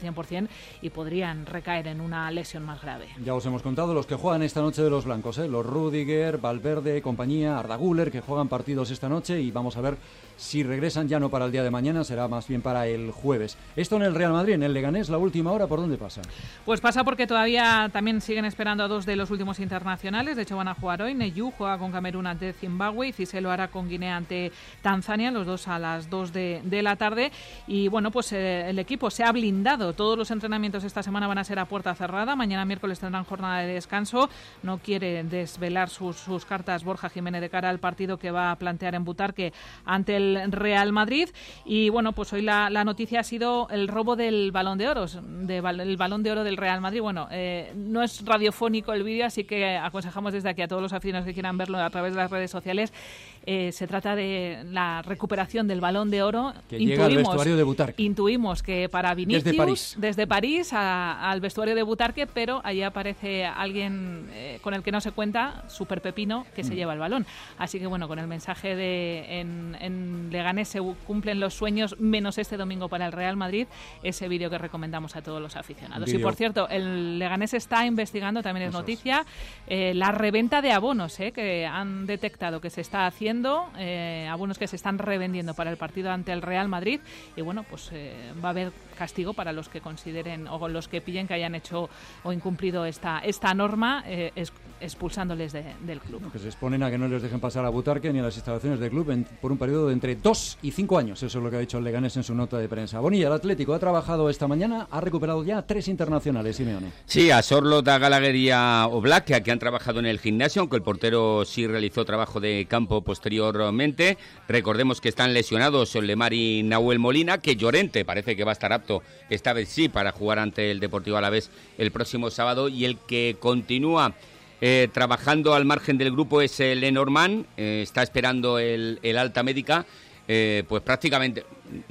100% y podrían recaer en una lesión más grave. Ya os hemos contado los que juegan esta noche de los blancos, los Rüdiger, Valverde, compañía, Arda Güler, que juegan partidos esta noche, y vamos a ver si regresan ya no para el día de mañana, será más bien para el jueves. Esto en el Real Madrid, en el Leganés, la última hora, ¿por dónde pasa? Pues pasa porque todavía también siguen esperando a 2 de los últimos internacionales. De hecho van a jugar hoy. Neyu juega con Camerún ante Zimbabue y Cissé lo hará con Guinea ante Tanzania, los dos a las 2 de la tarde. Y bueno, pues el equipo se ha blindado. Todos los entrenamientos esta semana van a ser a puerta cerrada. Mañana miércoles tendrán jornada de descanso. No quiere desvelar sus cartas Borja Jiménez de cara al partido que va a plantear en Butarque ante el Real Madrid. Y bueno, pues hoy la noticia ha sido el robo del Balón de Oro, el Balón de Oro del Real Madrid. Bueno, no es radiofónico el vídeo, así que aconsejamos desde aquí a todos los aficionados que quieran verlo a través de las redes sociales. Se trata de la recuperación del Balón de Oro. Que llega al vestuario de Butarque. Intuimos que para Vinicius, desde París al vestuario de Butarque, pero allí aparece alguien con el que no se cuenta, Super Pepino, que se lleva el balón. Así que bueno, con el mensaje de en Leganés se cumplen los sueños, menos este domingo para el Real Madrid, ese vídeo que recomendamos a todos los aficionados. Y por cierto, el Leganés está investigando, también es noticia, la reventa de abonos, que han detectado que se está haciendo, abonos que se están revendiendo para el partido ante el Real Madrid, y bueno, pues va a haber castigo para los que consideren o los que pillen que hayan hecho o incumplido esta norma, expulsándoles del club. Que se exponen a que no les dejen pasar a Butarque ni a las instalaciones del club por un periodo de entre 2 y 5 años. Eso es lo que ha dicho el Leganés en su nota de prensa. Bonilla, el Atlético ha trabajado esta mañana, ha recuperado ya 3 internacionales, Simeone. Sí, a Sorloth, a Gallagher y a Oblak, que han trabajado en el gimnasio, aunque el portero sí realizó trabajo de campo posteriormente. Recordemos que están lesionados Lemar y Nahuel Molina, que Llorente parece que va a estar apto esta vez sí para jugar ante el Deportivo Alavés el próximo sábado, y el que continúa trabajando al margen del grupo es Lenormand. Está esperando el alta médica, pues prácticamente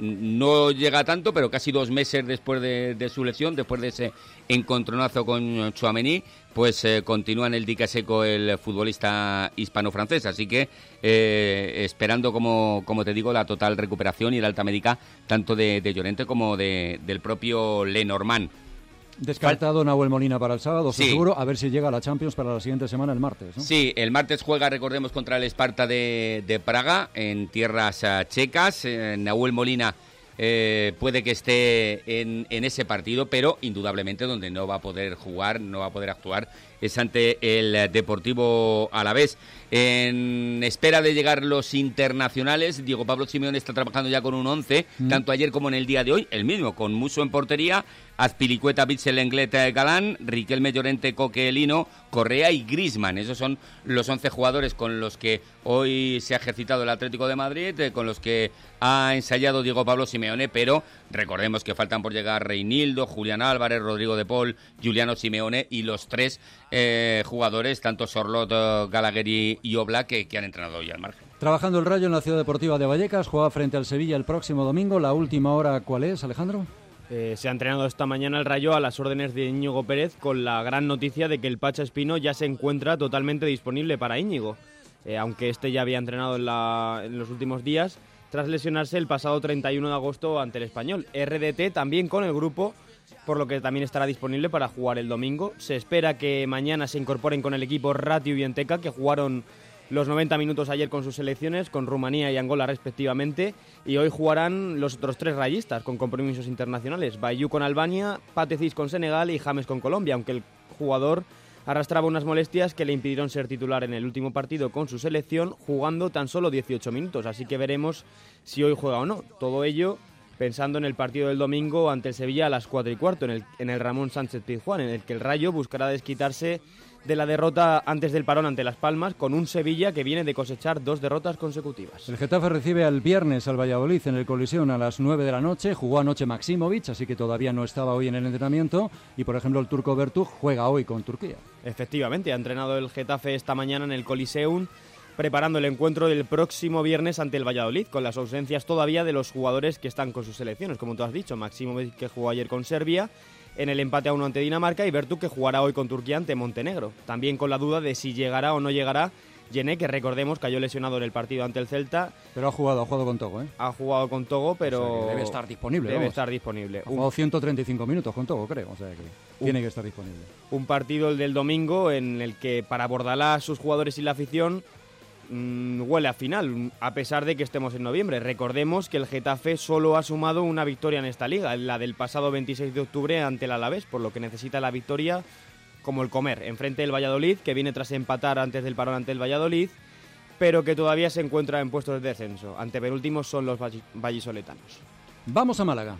no llega a tanto, pero casi 2 meses después de su lesión, después de ese encontronazo con Tchouaméni, pues continúa en el dique seco el futbolista hispano-francés, así que esperando, como te digo, la total recuperación y la alta médica tanto de Llorente como del propio Lenormand. Descartado Nahuel Molina para el sábado, sí. Seguro, a ver si llega a la Champions para la siguiente semana, el martes, ¿no? Sí, el martes juega, recordemos, contra el Sparta de Praga, en tierras checas. Nahuel Molina puede que esté en ese partido, pero indudablemente donde no va a poder jugar, no va a poder actuar, es ante el Deportivo Alavés. En espera de llegar los internacionales, Diego Pablo Simeone está trabajando ya con un 11, tanto ayer como en el día de hoy, el mismo, con Musso en portería, Azpilicueta, Bitzel, Lenglet, Galán, Riquelme, Llorente, Coque, Lino, Correa y Griezmann. Esos son los 11 jugadores con los que hoy se ha ejercitado el Atlético de Madrid, con los que ha ensayado Diego Pablo Simeone, pero recordemos que faltan por llegar Reinildo, Julián Álvarez, Rodrigo de Paul, Giuliano Simeone y los 3 jugadores, tanto Sorloth, Gallagher y Oblak, que han entrenado hoy al margen. Trabajando el Rayo en la Ciudad Deportiva de Vallecas, juega frente al Sevilla el próximo domingo. ¿La última hora cuál es, Alejandro? Se ha entrenado esta mañana el Rayo a las órdenes de Íñigo Pérez, con la gran noticia de que el Pacha Espino ya se encuentra totalmente disponible para Íñigo, aunque este ya había entrenado en los últimos días, tras lesionarse el pasado 31 de agosto ante el Español. RDT también con el grupo, por lo que también estará disponible para jugar el domingo. Se espera que mañana se incorporen con el equipo Ratio y Enteca, que jugaron los 90 minutos ayer con sus selecciones, con Rumanía y Angola respectivamente, y hoy jugarán los otros 3 rayistas con compromisos internacionales: Bayou con Albania, Patecis con Senegal y James con Colombia, aunque el jugador arrastraba unas molestias que le impidieron ser titular en el último partido con su selección, jugando tan solo 18 minutos, así que veremos si hoy juega o no. Todo ello pensando en el partido del domingo ante el Sevilla a las 4:15 en el Ramón Sánchez Pizjuán, en el que el Rayo buscará desquitarse de la derrota antes del parón ante Las Palmas, con un Sevilla que viene de cosechar 2 derrotas consecutivas. El Getafe recibe el viernes al Valladolid en el Coliseum a las 9 de la noche. Jugó anoche Maximovic, así que todavía no estaba hoy en el entrenamiento. Y, por ejemplo, el turco Bertug juega hoy con Turquía. Efectivamente, ha entrenado el Getafe esta mañana en el Coliseum, preparando el encuentro del próximo viernes ante el Valladolid, con las ausencias todavía de los jugadores que están con sus selecciones, como tú has dicho, Maximovic, que jugó ayer con Serbia en el empate a 1 ante Dinamarca, y Bertug, que jugará hoy con Turquía ante Montenegro, también con la duda de si llegará o no llegará Djené, que recordemos cayó lesionado en el partido ante el Celta. Pero ha jugado con Togo, ¿eh? Ha jugado con Togo, pero... O sea, debe estar disponible. Debe estar disponible. Ha jugado 135 minutos con Togo, creo. O sea que tiene que estar disponible. Un partido, el del domingo, en el que para Bordalás, sus jugadores y la afición huele a final, a pesar de que estemos en noviembre. Recordemos que el Getafe solo ha sumado una victoria en esta liga, la del pasado 26 de octubre ante el Alavés, por lo que necesita la victoria como el comer, enfrente del Valladolid, que viene tras empatar antes del parón ante el Valladolid, pero que todavía se encuentra en puestos de descenso. Antepenúltimos son los vallisoletanos. Vamos a Málaga.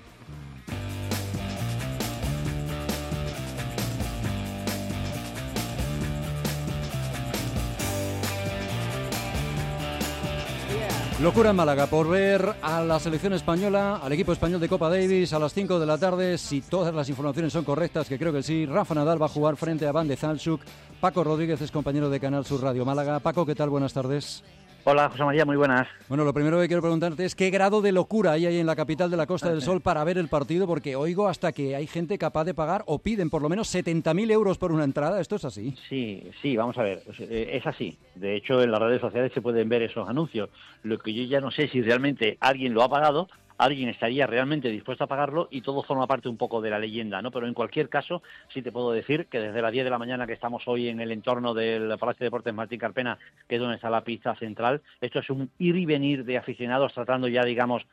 Locura en Málaga por ver a la selección española, al equipo español de Copa Davis a las 5 de la tarde. Si todas las informaciones son correctas, que creo que sí, Rafa Nadal va a jugar frente a Van de Zalschuk. Paco Rodríguez es compañero de Canal Sur Radio Málaga. Paco, ¿qué tal? Buenas tardes. Hola, José María, muy buenas. Bueno, lo primero que quiero preguntarte es qué grado de locura hay ahí en la capital de la Costa del Sol para ver el partido, porque oigo hasta que hay gente capaz de pagar o piden por lo menos 70.000 euros por una entrada. ¿Esto es así? Sí, vamos a ver, es así. De hecho, en las redes sociales se pueden ver esos anuncios. Lo que yo ya no sé si realmente alguien lo ha pagado, alguien estaría realmente dispuesto a pagarlo y todo forma parte un poco de la leyenda, ¿no? Pero en cualquier caso, sí te puedo decir que desde las 10 de la mañana que estamos hoy en el entorno del Palacio de Deportes Martín Carpena, que es donde está la pista central, esto es un ir y venir de aficionados tratando ya, digamos,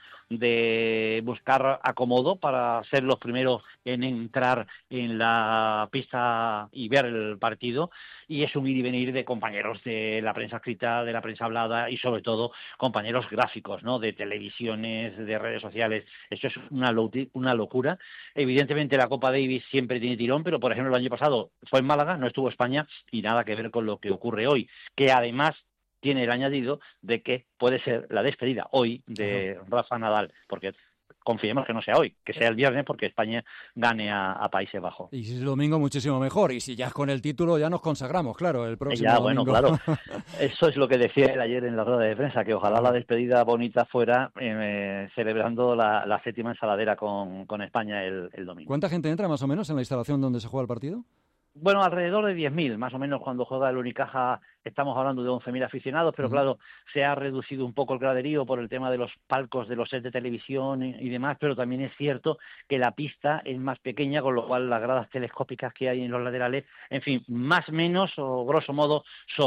de buscar acomodo para ser los primeros en entrar en la pista y ver el partido. Y es un ir y venir de compañeros de la prensa escrita, de la prensa hablada y sobre todo compañeros gráficos, ¿no? De televisiones, de redes sociales. Esto es una locura. Evidentemente la Copa Davis siempre tiene tirón, pero por ejemplo el año pasado fue en Málaga, no estuvo España y nada que ver con lo que ocurre hoy, que además tiene el añadido de que puede ser la despedida hoy de Rafa Nadal, porque confiemos que no sea hoy, que sea el viernes porque España gane a Países Bajos. Y si es el domingo, muchísimo mejor. Y si ya con el título ya nos consagramos, claro, el próximo domingo. Bueno, claro. Eso es lo que decía él ayer en la rueda de prensa, que ojalá la despedida bonita fuera celebrando la 7ª ensaladera con España el domingo. ¿Cuánta gente entra más o menos en la instalación donde se juega el partido? Bueno, alrededor de 10.000, más o menos. Cuando juega el Unicaja estamos hablando de 11.000 aficionados, pero claro, se ha reducido un poco el graderío por el tema de los palcos, de los sets de televisión y demás, pero también es cierto que la pista es más pequeña, con lo cual las gradas telescópicas que hay en los laterales, en fin, más o menos, o grosso modo,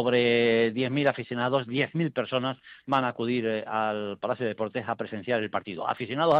sobre 10.000 aficionados, 10.000 personas van a acudir al Palacio de Deportes a presenciar el partido. Aficionados,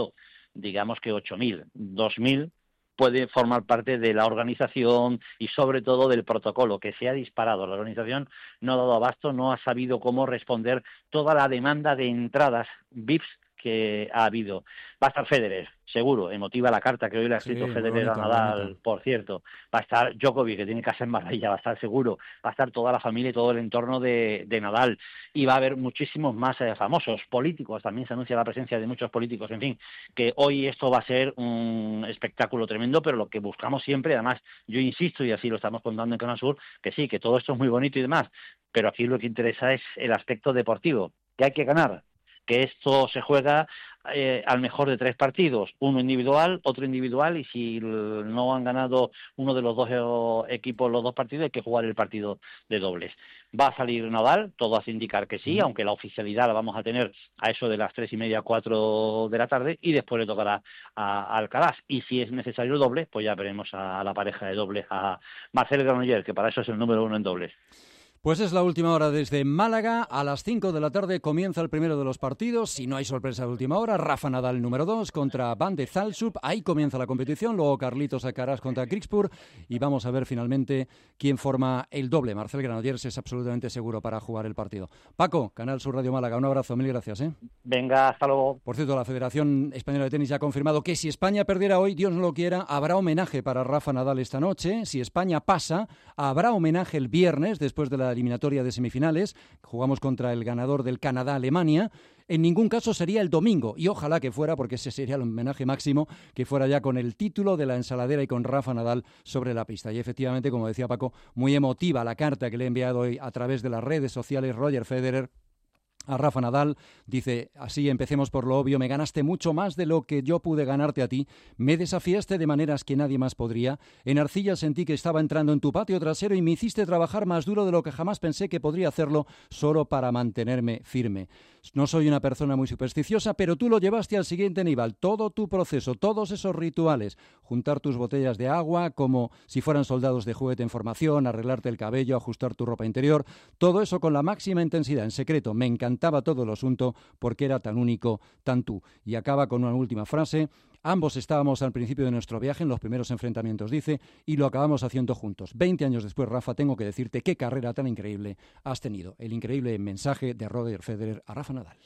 digamos que 8.000, 2.000 puede formar parte de la organización y sobre todo del protocolo que se ha disparado. La organización no ha dado abasto, no ha sabido cómo responder toda la demanda de entradas VIPs que ha habido. Va a estar Federer, seguro, emotiva la carta que hoy le ha escrito Federer a Nadal, por cierto. Va a estar Djokovic, que tiene casa en Marbella, va a estar seguro. Va a estar toda la familia y todo el entorno de Nadal. Y va a haber muchísimos más famosos, políticos, también se anuncia la presencia de muchos políticos. En fin, que hoy esto va a ser un espectáculo tremendo, pero lo que buscamos siempre, además, yo insisto, y así lo estamos contando en Canal Sur, que sí, que todo esto es muy bonito y demás, pero aquí lo que interesa es el aspecto deportivo, que hay que ganar, que esto se juega al mejor de 3 partidos, uno individual, otro individual, y si no han ganado uno de los dos equipos los 2 partidos, hay que jugar el partido de dobles. Va a salir Nadal, todo hace indicar que sí, aunque la oficialidad la vamos a tener a eso de las 3:30, 4 de la tarde, y después le tocará a Alcaraz. Y si es necesario el doble, pues ya veremos a la pareja de dobles, a Marcel Granollers, que para eso es el número 1 en dobles. Pues es la última hora desde Málaga. A las 5 de la tarde comienza el primero de los partidos. Si no hay sorpresa de última hora, Rafa Nadal número 2 contra Van de Zalschuk. Ahí comienza la competición. Luego Carlitos Alcaraz contra Griekspoor. Y vamos a ver finalmente quién forma el doble. Marcel Granollers es absolutamente seguro para jugar el partido. Paco, Canal Sur Radio Málaga. Un abrazo, mil gracias. Venga, hasta luego. Por cierto, la Federación Española de Tenis ya ha confirmado que si España perdiera hoy, Dios no lo quiera, habrá homenaje para Rafa Nadal esta noche. Si España pasa, habrá homenaje el viernes después de la eliminatoria de semifinales. Jugamos contra el ganador del Canadá-Alemania. En ningún caso sería el domingo, y ojalá que fuera, porque ese sería el homenaje máximo, que fuera ya con el título de la ensaladera y con Rafa Nadal sobre la pista. Y efectivamente, como decía Paco, muy emotiva la carta que le he enviado hoy a través de las redes sociales Roger Federer a Rafa Nadal. Dice, así empecemos por lo obvio, me ganaste mucho más de lo que yo pude ganarte a ti, me desafiaste de maneras que nadie más podría, en arcilla sentí que estaba entrando en tu patio trasero y me hiciste trabajar más duro de lo que jamás pensé que podría hacerlo solo para mantenerme firme. No soy una persona muy supersticiosa, pero tú lo llevaste al siguiente nivel, todo tu proceso, todos esos rituales, juntar tus botellas de agua como si fueran soldados de juguete en formación, arreglarte el cabello, ajustar tu ropa interior, todo eso con la máxima intensidad, en secreto, me encantaba todo el asunto porque era tan único, tan tú. Y acaba con una última frase. Ambos estábamos al principio de nuestro viaje, en los primeros enfrentamientos, dice, y lo acabamos haciendo juntos. 20 años después, Rafa, tengo que decirte qué carrera tan increíble has tenido. El increíble mensaje de Roger Federer a Rafa Nadal.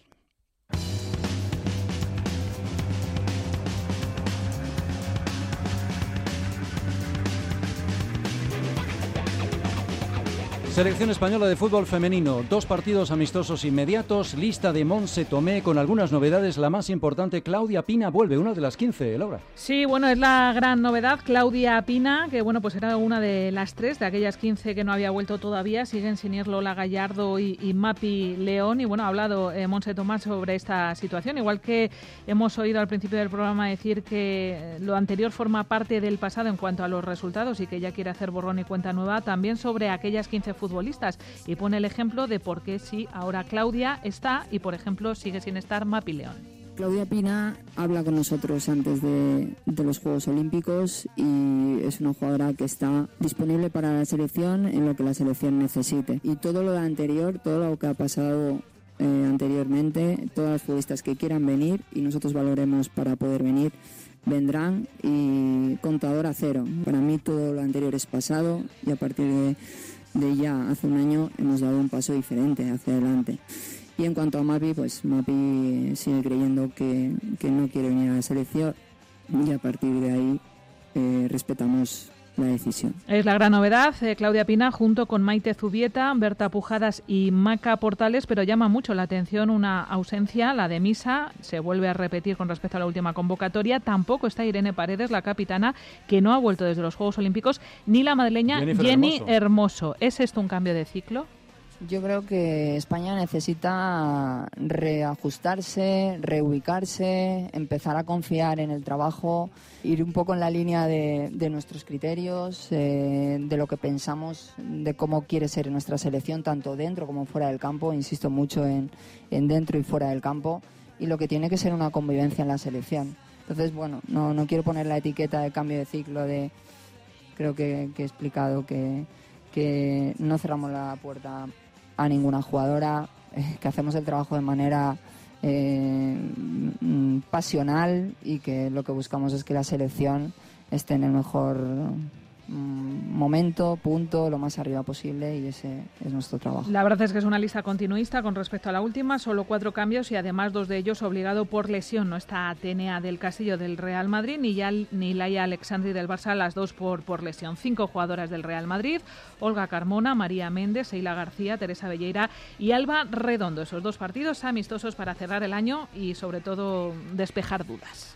Selección española de fútbol femenino, 2 partidos amistosos inmediatos, lista de Montse Tomé con algunas novedades, la más importante, Claudia Pina vuelve, una de las 15, Laura. Sí, bueno, es la gran novedad, Claudia Pina, que bueno, pues era una de las 3, de aquellas 15 que no había vuelto todavía, siguen sin ir Lola Gallardo y Mapi León, y bueno, ha hablado Montse Tomé sobre esta situación, igual que hemos oído al principio del programa decir que lo anterior forma parte del pasado en cuanto a los resultados y que ella quiere hacer borrón y cuenta nueva, también sobre aquellas 15 futbolistas, y pone el ejemplo de por qué sí, ahora Claudia está y, por ejemplo, sigue sin estar Mapi León. Claudia Pina habla con nosotros antes de los Juegos Olímpicos y es una jugadora que está disponible para la selección en lo que la selección necesite. Y todo lo anterior, todo lo que ha pasado anteriormente, todas las futbolistas que quieran venir y nosotros valoremos para poder venir, vendrán, y contador a cero. Para mí todo lo anterior es pasado y a partir de ya hace un año hemos dado un paso diferente hacia adelante. Y en cuanto a Mapi, pues Mapi sigue creyendo que no quiere venir a la selección y a partir de ahí respetamos la decisión. Es la gran novedad, Claudia Pina junto con Maite Zubieta, Berta Pujadas y Maca Portales, pero llama mucho la atención una ausencia, la de Misa, se vuelve a repetir con respecto a la última convocatoria. Tampoco está Irene Paredes, la capitana, que no ha vuelto desde los Juegos Olímpicos, ni la madrileña Jenny Hermoso. ¿Es esto un cambio de ciclo? Yo creo que España necesita reajustarse, reubicarse, empezar a confiar en el trabajo, ir un poco en la línea de nuestros criterios, de lo que pensamos, de cómo quiere ser nuestra selección, tanto dentro como fuera del campo. Insisto mucho en dentro y fuera del campo, y lo que tiene que ser una convivencia en la selección. Entonces, bueno, no quiero poner la etiqueta de cambio de ciclo, creo que he explicado que no cerramos la puerta a ninguna jugadora, que hacemos el trabajo de manera pasional y que lo que buscamos es que la selección esté en el mejor momento, punto, lo más arriba posible, y ese es nuestro trabajo. La verdad es que es una lista continuista con respecto a la última, solo 4 cambios y además 2 de ellos obligado por lesión. No está Atenea del Castillo del Real Madrid ni Laia Alexandri del Barça, las 2 por lesión. 5 jugadoras del Real Madrid, Olga Carmona, María Méndez, Seila García, Teresa Belleira y Alba Redondo. Esos 2 partidos amistosos para cerrar el año y sobre todo despejar dudas.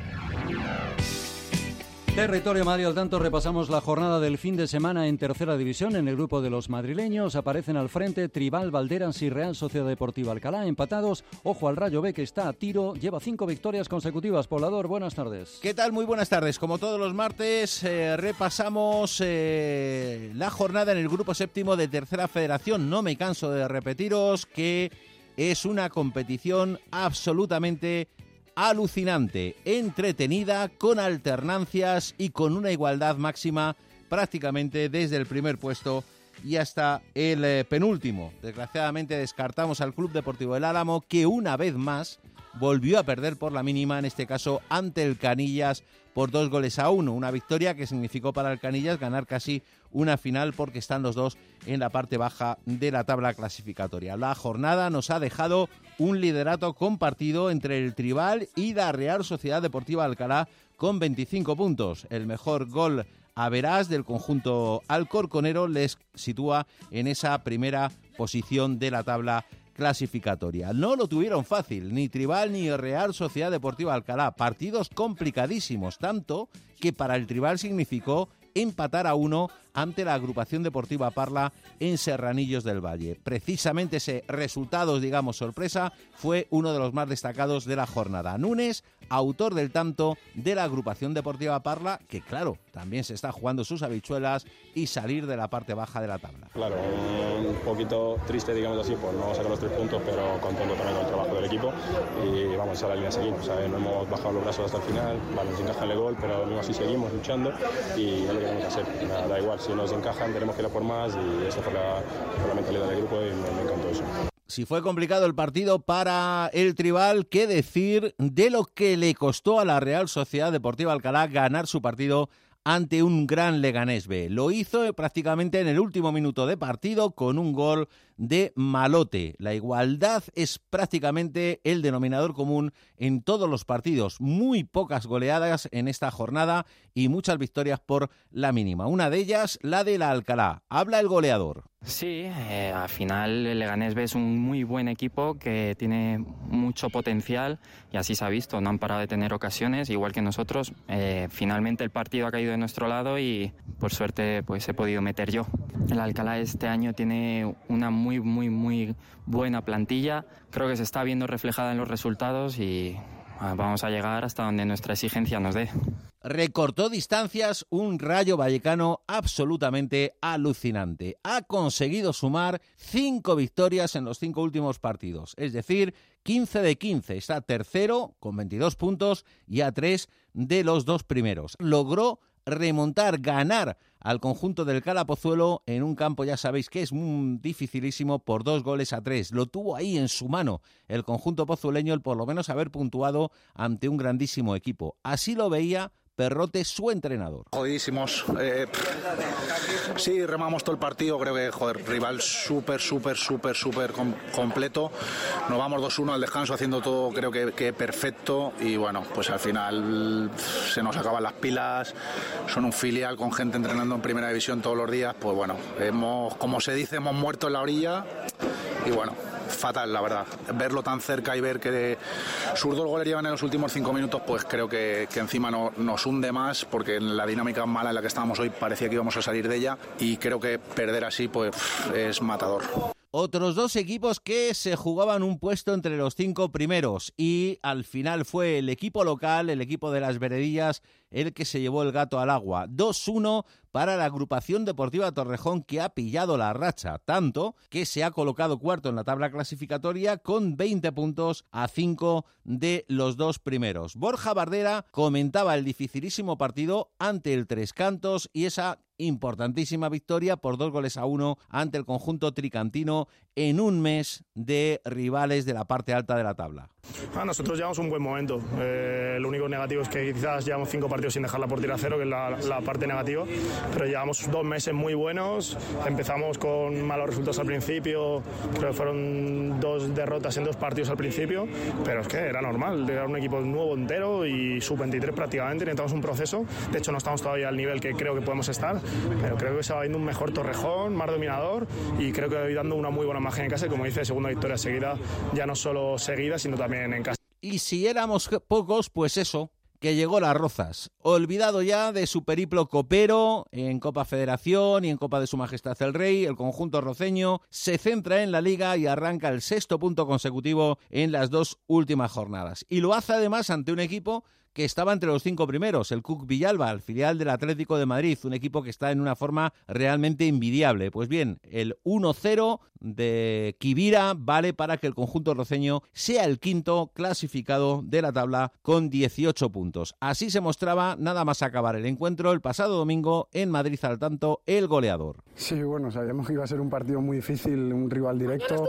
Territorio Madrid al tanto, repasamos la jornada del fin de semana en tercera división. En el grupo de los madrileños aparecen al frente Tribal, Valderas y Real Sociedad Deportiva Alcalá, empatados. Ojo al Rayo B, que está a tiro, lleva 5 victorias consecutivas. Poblador, buenas tardes. ¿Qué tal? Muy buenas tardes. Como todos los martes, repasamos la jornada en el grupo séptimo de Tercera Federación. No me canso de repetiros que es una competición absolutamente alucinante, entretenida, con alternancias y con una igualdad máxima prácticamente desde el primer puesto y hasta el penúltimo. Desgraciadamente descartamos al Club Deportivo del Álamo, que una vez más volvió a perder por la mínima, en este caso ante el Canillas por 2-1. Una victoria que significó para el Canillas ganar casi una final, porque están los dos en la parte baja de la tabla clasificatoria. La jornada nos ha dejado un liderato compartido entre el Tribal y la Real Sociedad Deportiva Alcalá con 25 puntos. El mejor gol average del conjunto alcorconero les sitúa en esa primera posición de la tabla clasificatoria. No lo tuvieron fácil, ni Tribal ni Real Sociedad Deportiva Alcalá. Partidos complicadísimos, tanto que para el Tribal significó empatar a 1 ante la Agrupación Deportiva Parla en Serranillos del Valle. Precisamente ese resultado, digamos, sorpresa, fue uno de los más destacados de la jornada. Núñez, autor del tanto de la Agrupación Deportiva Parla, que claro, también se está jugando sus habichuelas y salir de la parte baja de la tabla. Claro, un poquito triste, digamos así, por no sacar los 3 puntos, pero contento también con el trabajo del equipo y vamos a la línea a seguir. O sea, no hemos bajado los brazos hasta el final, vale, nos encaja el gol, pero mismo así seguimos luchando y es lo que tenemos que hacer. Da igual, si nos encajan tenemos que ir a por más y esa fue la mentalidad del grupo y me encantó eso. Si fue complicado el partido para el Tribal, ¿qué decir de lo que le costó a la Real Sociedad Deportiva Alcalá ganar su partido ante un gran Leganés B? Lo hizo prácticamente en el último minuto de partido con un gol de Malote. La igualdad es prácticamente el denominador común en todos los partidos. Muy pocas goleadas en esta jornada y muchas victorias por la mínima. Una de ellas, la de la Alcalá. Habla el goleador. Sí, al final el Leganés B es un muy buen equipo que tiene mucho potencial y así se ha visto, no han parado de tener ocasiones, igual que nosotros. Finalmente el partido ha caído de nuestro lado y por suerte pues he podido meter yo. El Alcalá este año tiene una muy buena plantilla, creo que se está viendo reflejada en los resultados y vamos a llegar hasta donde nuestra exigencia nos dé. Recortó distancias un Rayo Vallecano absolutamente alucinante. Ha conseguido sumar 5 victorias en los 5 últimos partidos, es decir, 15 de 15. Está tercero con 22 puntos y a 3 de los 2 primeros. Logró remontar, ganar al conjunto del Cala Pozuelo en un campo, ya sabéis que es muy dificilísimo, por 2-3. Lo tuvo ahí en su mano el conjunto pozueleño, el por lo menos haber puntuado ante un grandísimo equipo. Así lo veía Perrote, su entrenador. Jodidísimos. Sí, remamos todo el partido. Creo que, rival súper completo. Nos vamos 2-1 al descanso haciendo todo, creo que perfecto. Y bueno, pues al final se nos acaban las pilas. Son un filial con gente entrenando en primera división todos los días. Pues bueno, como se dice, hemos muerto en la orilla. Y bueno, fatal, la verdad. Verlo tan cerca y ver que sus 2 goles llevan en los últimos 5 minutos, pues creo que encima nos hunde más, porque en la dinámica mala en la que estábamos hoy parecía que íbamos a salir de ella, y creo que perder así pues es matador. Otros 2 equipos que se jugaban un puesto entre los 5 primeros y al final fue el equipo local, el equipo de las Veredillas, el que se llevó el gato al agua. 2-1 para la Agrupación Deportiva Torrejón, que ha pillado la racha, tanto que se ha colocado cuarto en la tabla clasificatoria con 20 puntos a 5 de los 2 primeros. Borja Bardera comentaba el dificilísimo partido ante el Tres Cantos y esa importantísima victoria por 2-1 ante el conjunto tricantino en un mes de rivales de la parte alta de la tabla. Nosotros llevamos un buen momento. Lo único negativo es que quizás llevamos 5 partidos sin dejar la portería a cero, que es la parte negativa, pero llevamos 2 meses muy buenos. Empezamos con malos resultados al principio, creo que fueron 2 derrotas en 2 partidos al principio, pero es que era normal, era un equipo nuevo entero y sub-23 prácticamente, necesitamos un proceso. De hecho no estamos todavía al nivel que creo que podemos estar, pero creo que se va viendo un mejor Torrejón, más dominador, y creo que dando una muy buena imagen en casa, y como dice, segunda victoria seguida, ya no solo seguida, sino también en casa. Y si éramos pocos, pues eso, que llegó las Rozas. Olvidado ya de su periplo copero en Copa Federación y en Copa de Su Majestad el Rey, el conjunto roceño se centra en la Liga y arranca el 6º punto consecutivo en las 2 últimas jornadas. Y lo hace además ante un equipo que estaba entre los 5 primeros, el CUC Villalba, el filial del Atlético de Madrid, un equipo que está en una forma realmente envidiable. Pues bien, el 1-0 de Quivira vale para que el conjunto roceño sea el 5º clasificado de la tabla con 18 puntos. Así se mostraba nada más acabar el encuentro el pasado domingo en Madrid al tanto el goleador. Sí, bueno, sabíamos que iba a ser un partido muy difícil, un rival directo,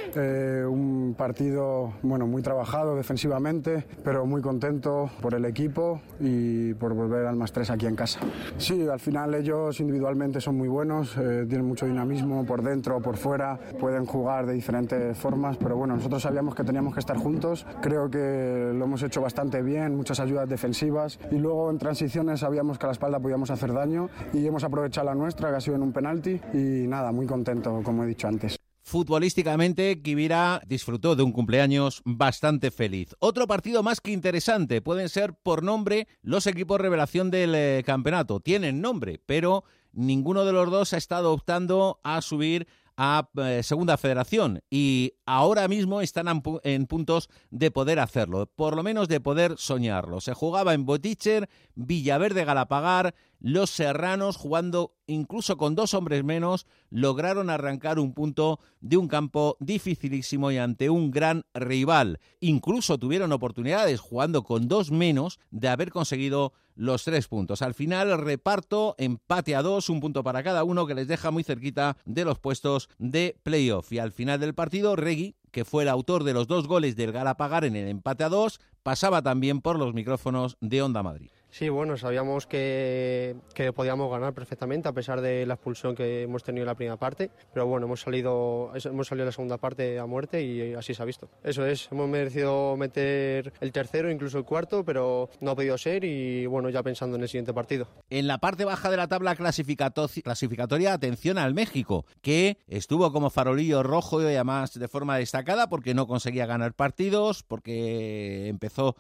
un partido muy trabajado defensivamente, pero muy contento por el equipo y por volver al +3 aquí en casa. Sí, al final ellos individualmente son muy buenos, tienen mucho dinamismo por dentro, por fuera, pueden jugar de diferentes formas, pero bueno, nosotros sabíamos que teníamos que estar juntos, creo que lo hemos hecho bastante bien, muchas ayudas defensivas, y luego en transiciones sabíamos que a la espalda podíamos hacer daño y hemos aprovechado la nuestra, que ha sido en un penalti, y nada, muy contento, como he dicho antes. Futbolísticamente, Quivira disfrutó de un cumpleaños bastante feliz. Otro partido más que interesante. Pueden ser por nombre los equipos revelación del campeonato. Tienen nombre, pero ninguno de los dos ha estado optando a subir a Segunda Federación y ahora mismo están en puntos de poder hacerlo, por lo menos de poder soñarlo. Se jugaba en Boticher, Villaverde, Galapagar. Los serranos, jugando incluso con 2 hombres menos, lograron arrancar un punto de un campo dificilísimo y ante un gran rival. Incluso tuvieron oportunidades, jugando con 2 menos, de haber conseguido los 3 puntos. Al final, el reparto, empate a 2, un punto para cada uno, que les deja muy cerquita de los puestos de playoff. Y al final del partido, Regui, que fue el autor de los 2 goles del Galapagar en el empate a 2, pasaba también por los micrófonos de Onda Madrid. Sí, bueno, sabíamos que podíamos ganar perfectamente a pesar de la expulsión que hemos tenido en la primera parte, pero bueno, hemos salido en la segunda parte a muerte y así se ha visto. Eso es, hemos merecido meter el tercero, incluso el cuarto, pero no ha podido ser y bueno, ya pensando en el siguiente partido. En la parte baja de la tabla clasificatoria, atención al México, que estuvo como farolillo rojo y además de forma destacada porque no conseguía ganar partidos, porque empezó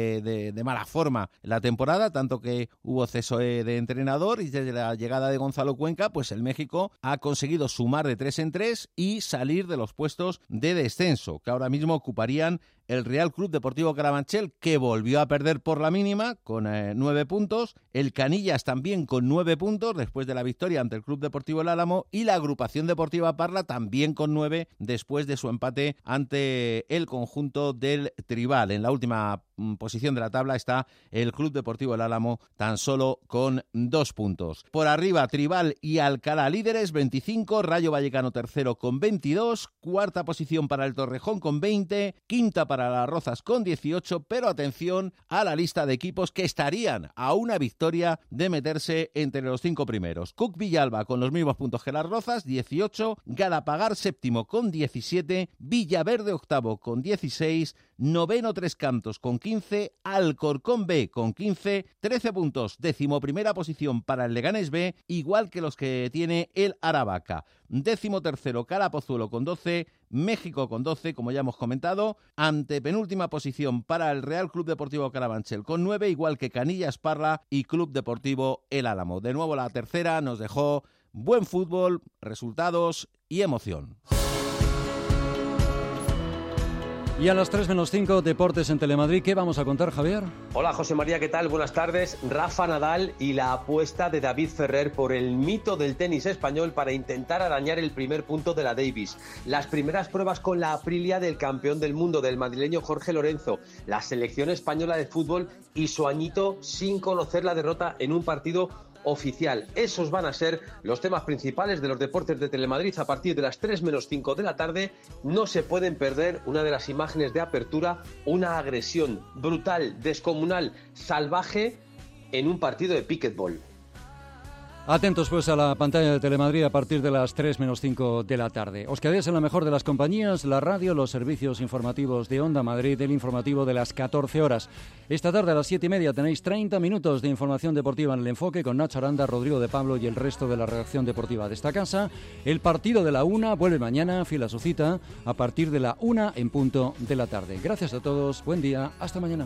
de mala forma la temporada, tanto que hubo ceso de entrenador, y desde la llegada de Gonzalo Cuenca, pues el México ha conseguido sumar de 3 en 3 y salir de los puestos de descenso, que ahora mismo ocuparían el Real Club Deportivo Carabanchel, que volvió a perder por la mínima con 9 puntos, el Canillas también con 9 puntos después de la victoria ante el Club Deportivo El Álamo, y la Agrupación Deportiva Parla también con 9 después de su empate ante el conjunto del Tribal. En la última posición de la tabla está el Club Deportivo El Álamo tan solo con 2 puntos. Por arriba, Tribal y Alcalá líderes, 25, Rayo Vallecano tercero con 22, cuarta posición para el Torrejón con 20, quinta para Las Rozas con 18, pero atención a la lista de equipos que estarían a una victoria de meterse entre los 5 primeros. Cook Villalba con los mismos puntos que Las Rozas, 18, Galapagar séptimo con 17, Villaverde octavo con 16, noveno Tres Cantos con 15, Alcorcón B con 15, 13 puntos, 11ª posición para el Leganés B, igual que los que tiene el Aravaca. 13º Calapozuelo con 12, México con 12, como ya hemos comentado, antepenúltima posición para el Real Club Deportivo Carabanchel con 9, igual que Canillas, Parla y Club Deportivo El Álamo. De nuevo la tercera nos dejó buen fútbol, resultados y emoción. Y a las 3 menos 5, Deportes en Telemadrid. ¿Qué vamos a contar, Javier? Hola, José María, ¿qué tal? Buenas tardes. Rafa Nadal y la apuesta de David Ferrer por el mito del tenis español para intentar arañar el primer punto de la Davis. Las primeras pruebas con la Aprilia del campeón del mundo, del madrileño Jorge Lorenzo. La selección española de fútbol y su añito sin conocer la derrota en un partido oficial. Esos van a ser los temas principales de los deportes de Telemadrid a partir de las 3 menos 5 de la tarde. No se pueden perder una de las imágenes de apertura, una agresión brutal, descomunal, salvaje en un partido de pickleball. Atentos pues a la pantalla de Telemadrid a partir de las 3 menos 5 de la tarde. Os quedéis en la mejor de las compañías, la radio, los servicios informativos de Onda Madrid, el informativo de las 14 horas. Esta tarde a las 7:30 tenéis 30 minutos de información deportiva en el enfoque con Nacho Aranda, Rodrigo de Pablo y el resto de la redacción deportiva de esta casa. El partido de la 1 vuelve mañana, fiel a su cita, a partir de la 1 en punto de la tarde. Gracias a todos, buen día, hasta mañana.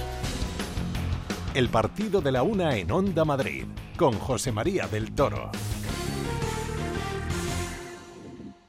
El partido de la 1 en Onda Madrid, con José María del Toro.